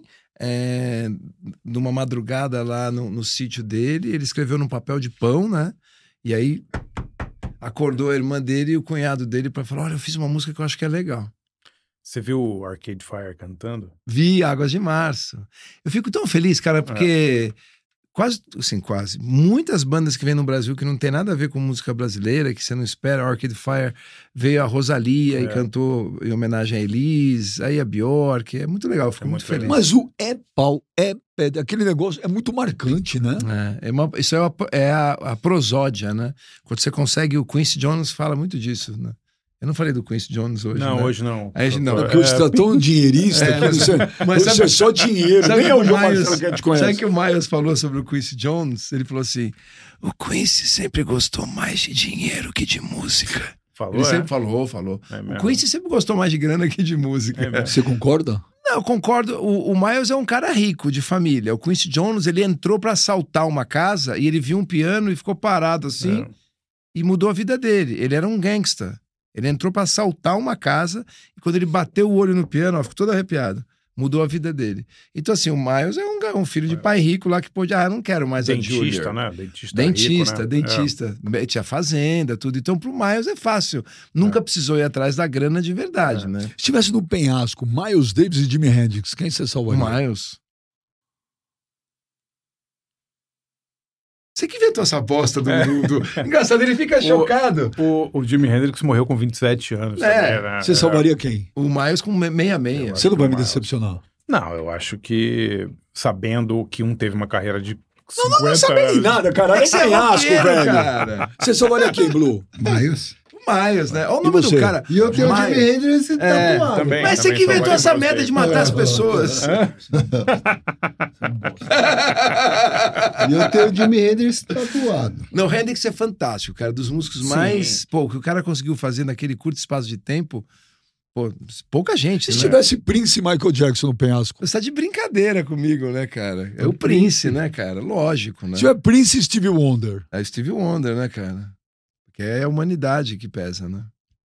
É, numa madrugada lá no, no sítio dele, ele escreveu num papel de pão, né? E aí acordou a irmã dele e o cunhado dele para falar, olha, eu fiz uma música que eu acho que é legal. Você viu o Arcade Fire cantando? Vi Águas de Março. Eu fico tão feliz, cara, porque é. quase, assim, quase, muitas bandas que vêm no Brasil que não tem nada a ver com música brasileira, que você não espera, o Arcade Fire veio a Rosalia é. e cantou em homenagem a Elis, aí a Bjork, é muito legal, eu fico é muito, muito feliz. Mas o É Pau, É Pedra, aquele negócio é muito marcante, né? É, é uma, isso é, uma, é a, a prosódia, né? Quando você consegue, o Quincy Jones fala muito disso, né? Eu não falei do Quincy Jones hoje, Não, né? hoje não. A gente não. Porque hoje você tá tão dinheirista É, que mas- você, mas você sabe- é só dinheiro, Sabe nem é que o João Miles- Marcelo que a gente conhece. Sabe que o Miles falou sobre o Quincy Jones? Ele falou assim, o Quincy sempre gostou mais de dinheiro que de música. Falou, Ele é? sempre falou, falou. É O mesmo. Quincy sempre gostou mais de grana que de música. É mesmo. Você concorda? Não, eu concordo. O, o Miles é um cara rico, de família. O Quincy Jones, ele entrou pra assaltar uma casa e ele viu um piano e ficou parado assim É. e mudou a vida dele. Ele era um gangsta. Ele entrou pra assaltar uma casa e quando ele bateu o olho no piano, ó, ficou todo arrepiado. Mudou a vida dele. Então, assim, o Miles é um, ga- um filho de pai rico lá que pôde, ah, não quero mais a Dentista, Julia. né? Dentista, Dentista, rico, né? dentista. Tinha fazenda, tudo. Então, pro Miles é fácil. Nunca precisou ir atrás da grana de verdade, É. né? Se estivesse no penhasco, Miles Davis e Jimi Hendrix, quem você O salvaria? Miles. Você que inventou essa bosta do mundo. Engraçado, ele fica chocado. O, o Jimi Hendrix morreu com vinte e sete anos. É, também, né? Você salvaria quem? O Miles com meia-meia. Você não vai me Miles. decepcionar. Não, eu acho que sabendo que um teve uma carreira de Não, não, não cinquenta sabe nem anos. nada, cara. É Você é penhasco, roqueiro, velho. cara. Você salvaria quem, Blue? Miles. O Miles, né? Olha o E nome você? do cara. E eu tenho o Miles. Jimi Hendrix e É, tatuado. também. Mas você que inventou salvaria essa você. merda de matar as pessoas. E eu tenho o Jimi Hendrix tatuado. Não, o Hendrix é fantástico, cara. Dos músicos Sim. mais... Pô, o que o cara conseguiu fazer naquele curto espaço de tempo... Pô, pouca gente, Se né? tivesse Prince e Michael Jackson no penhasco. Você tá de brincadeira comigo, né, cara? É o Prince, né, cara? Lógico, né? Se tiver Prince e Stevie Wonder. É Stevie Wonder, né, cara? Porque é a humanidade que pesa, né?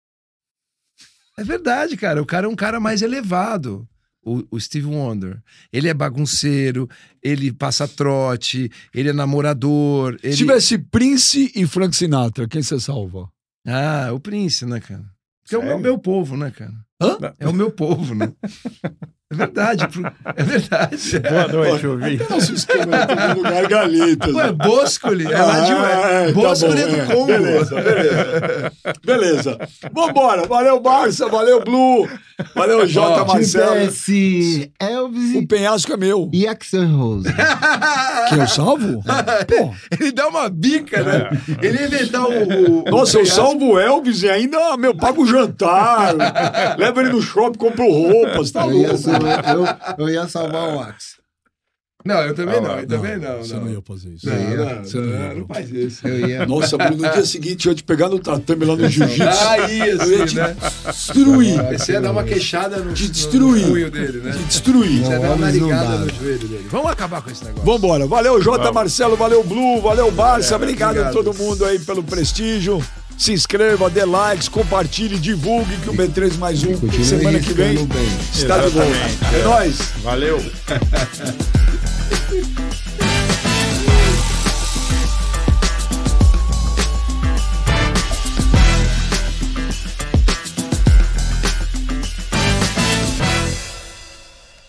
É verdade, cara. O cara é um cara mais elevado. O, o Stevie Wonder. Ele é bagunceiro, ele passa trote, ele é namorador. Ele... Se tivesse Prince e Frank Sinatra, quem você salva? Ah, o Príncipe, né, cara? Porque é o meu, Sério? meu povo, né, cara? Hã? É o meu povo, né? É verdade, pro... é verdade. Boa noite, ouvinte. Nosso esquema é todo lugar galhetas. Pô, é Boscoli, é lá de Ah, é, Boscoli tá bom, é do é. Congo. Beleza, beleza. Beleza. Vambora. Valeu, Barça. Valeu, Blue. Valeu, J. Ó, Marcelo. Tivesse Elvis O penhasco é meu. e Axel Rose. Que eu salvo? Pô. Ele dá uma bica, né? Ele ia inventar o... o Nossa, o eu penhasco. salvo o Elvis e ainda, meu, pago o jantar. Leva ele no shopping, compro roupas. Tá Eu louco. ia, salvar, eu, eu ia salvar o Axel. Não, eu também Ah, não, não, eu também não. Você não. não ia fazer isso. Não, ia. não, Você não ia. não, não faz isso. Eu ia. Nossa, Bruno, no dia seguinte eu ia te pegar no tatame lá no jiu-jitsu. Ah, Eu ia isso, te né? destruir. Você ia dar uma queixada no, Te no, destruir. no punho dele, né? Te destruir. Você ia dar Não, uma homens não narigada dá. no joelho dele. Vamos acabar com esse negócio. Vambora. Valeu, J. Vamos. Marcelo. Valeu, Blue. Valeu, Barça. Obrigado, obrigado. a todo mundo aí pelo prestígio. Se inscreva, dê likes, compartilhe, divulgue que o B três mais um Continue semana que vem ficando bem. está de volta. Exatamente. É nóis. Valeu.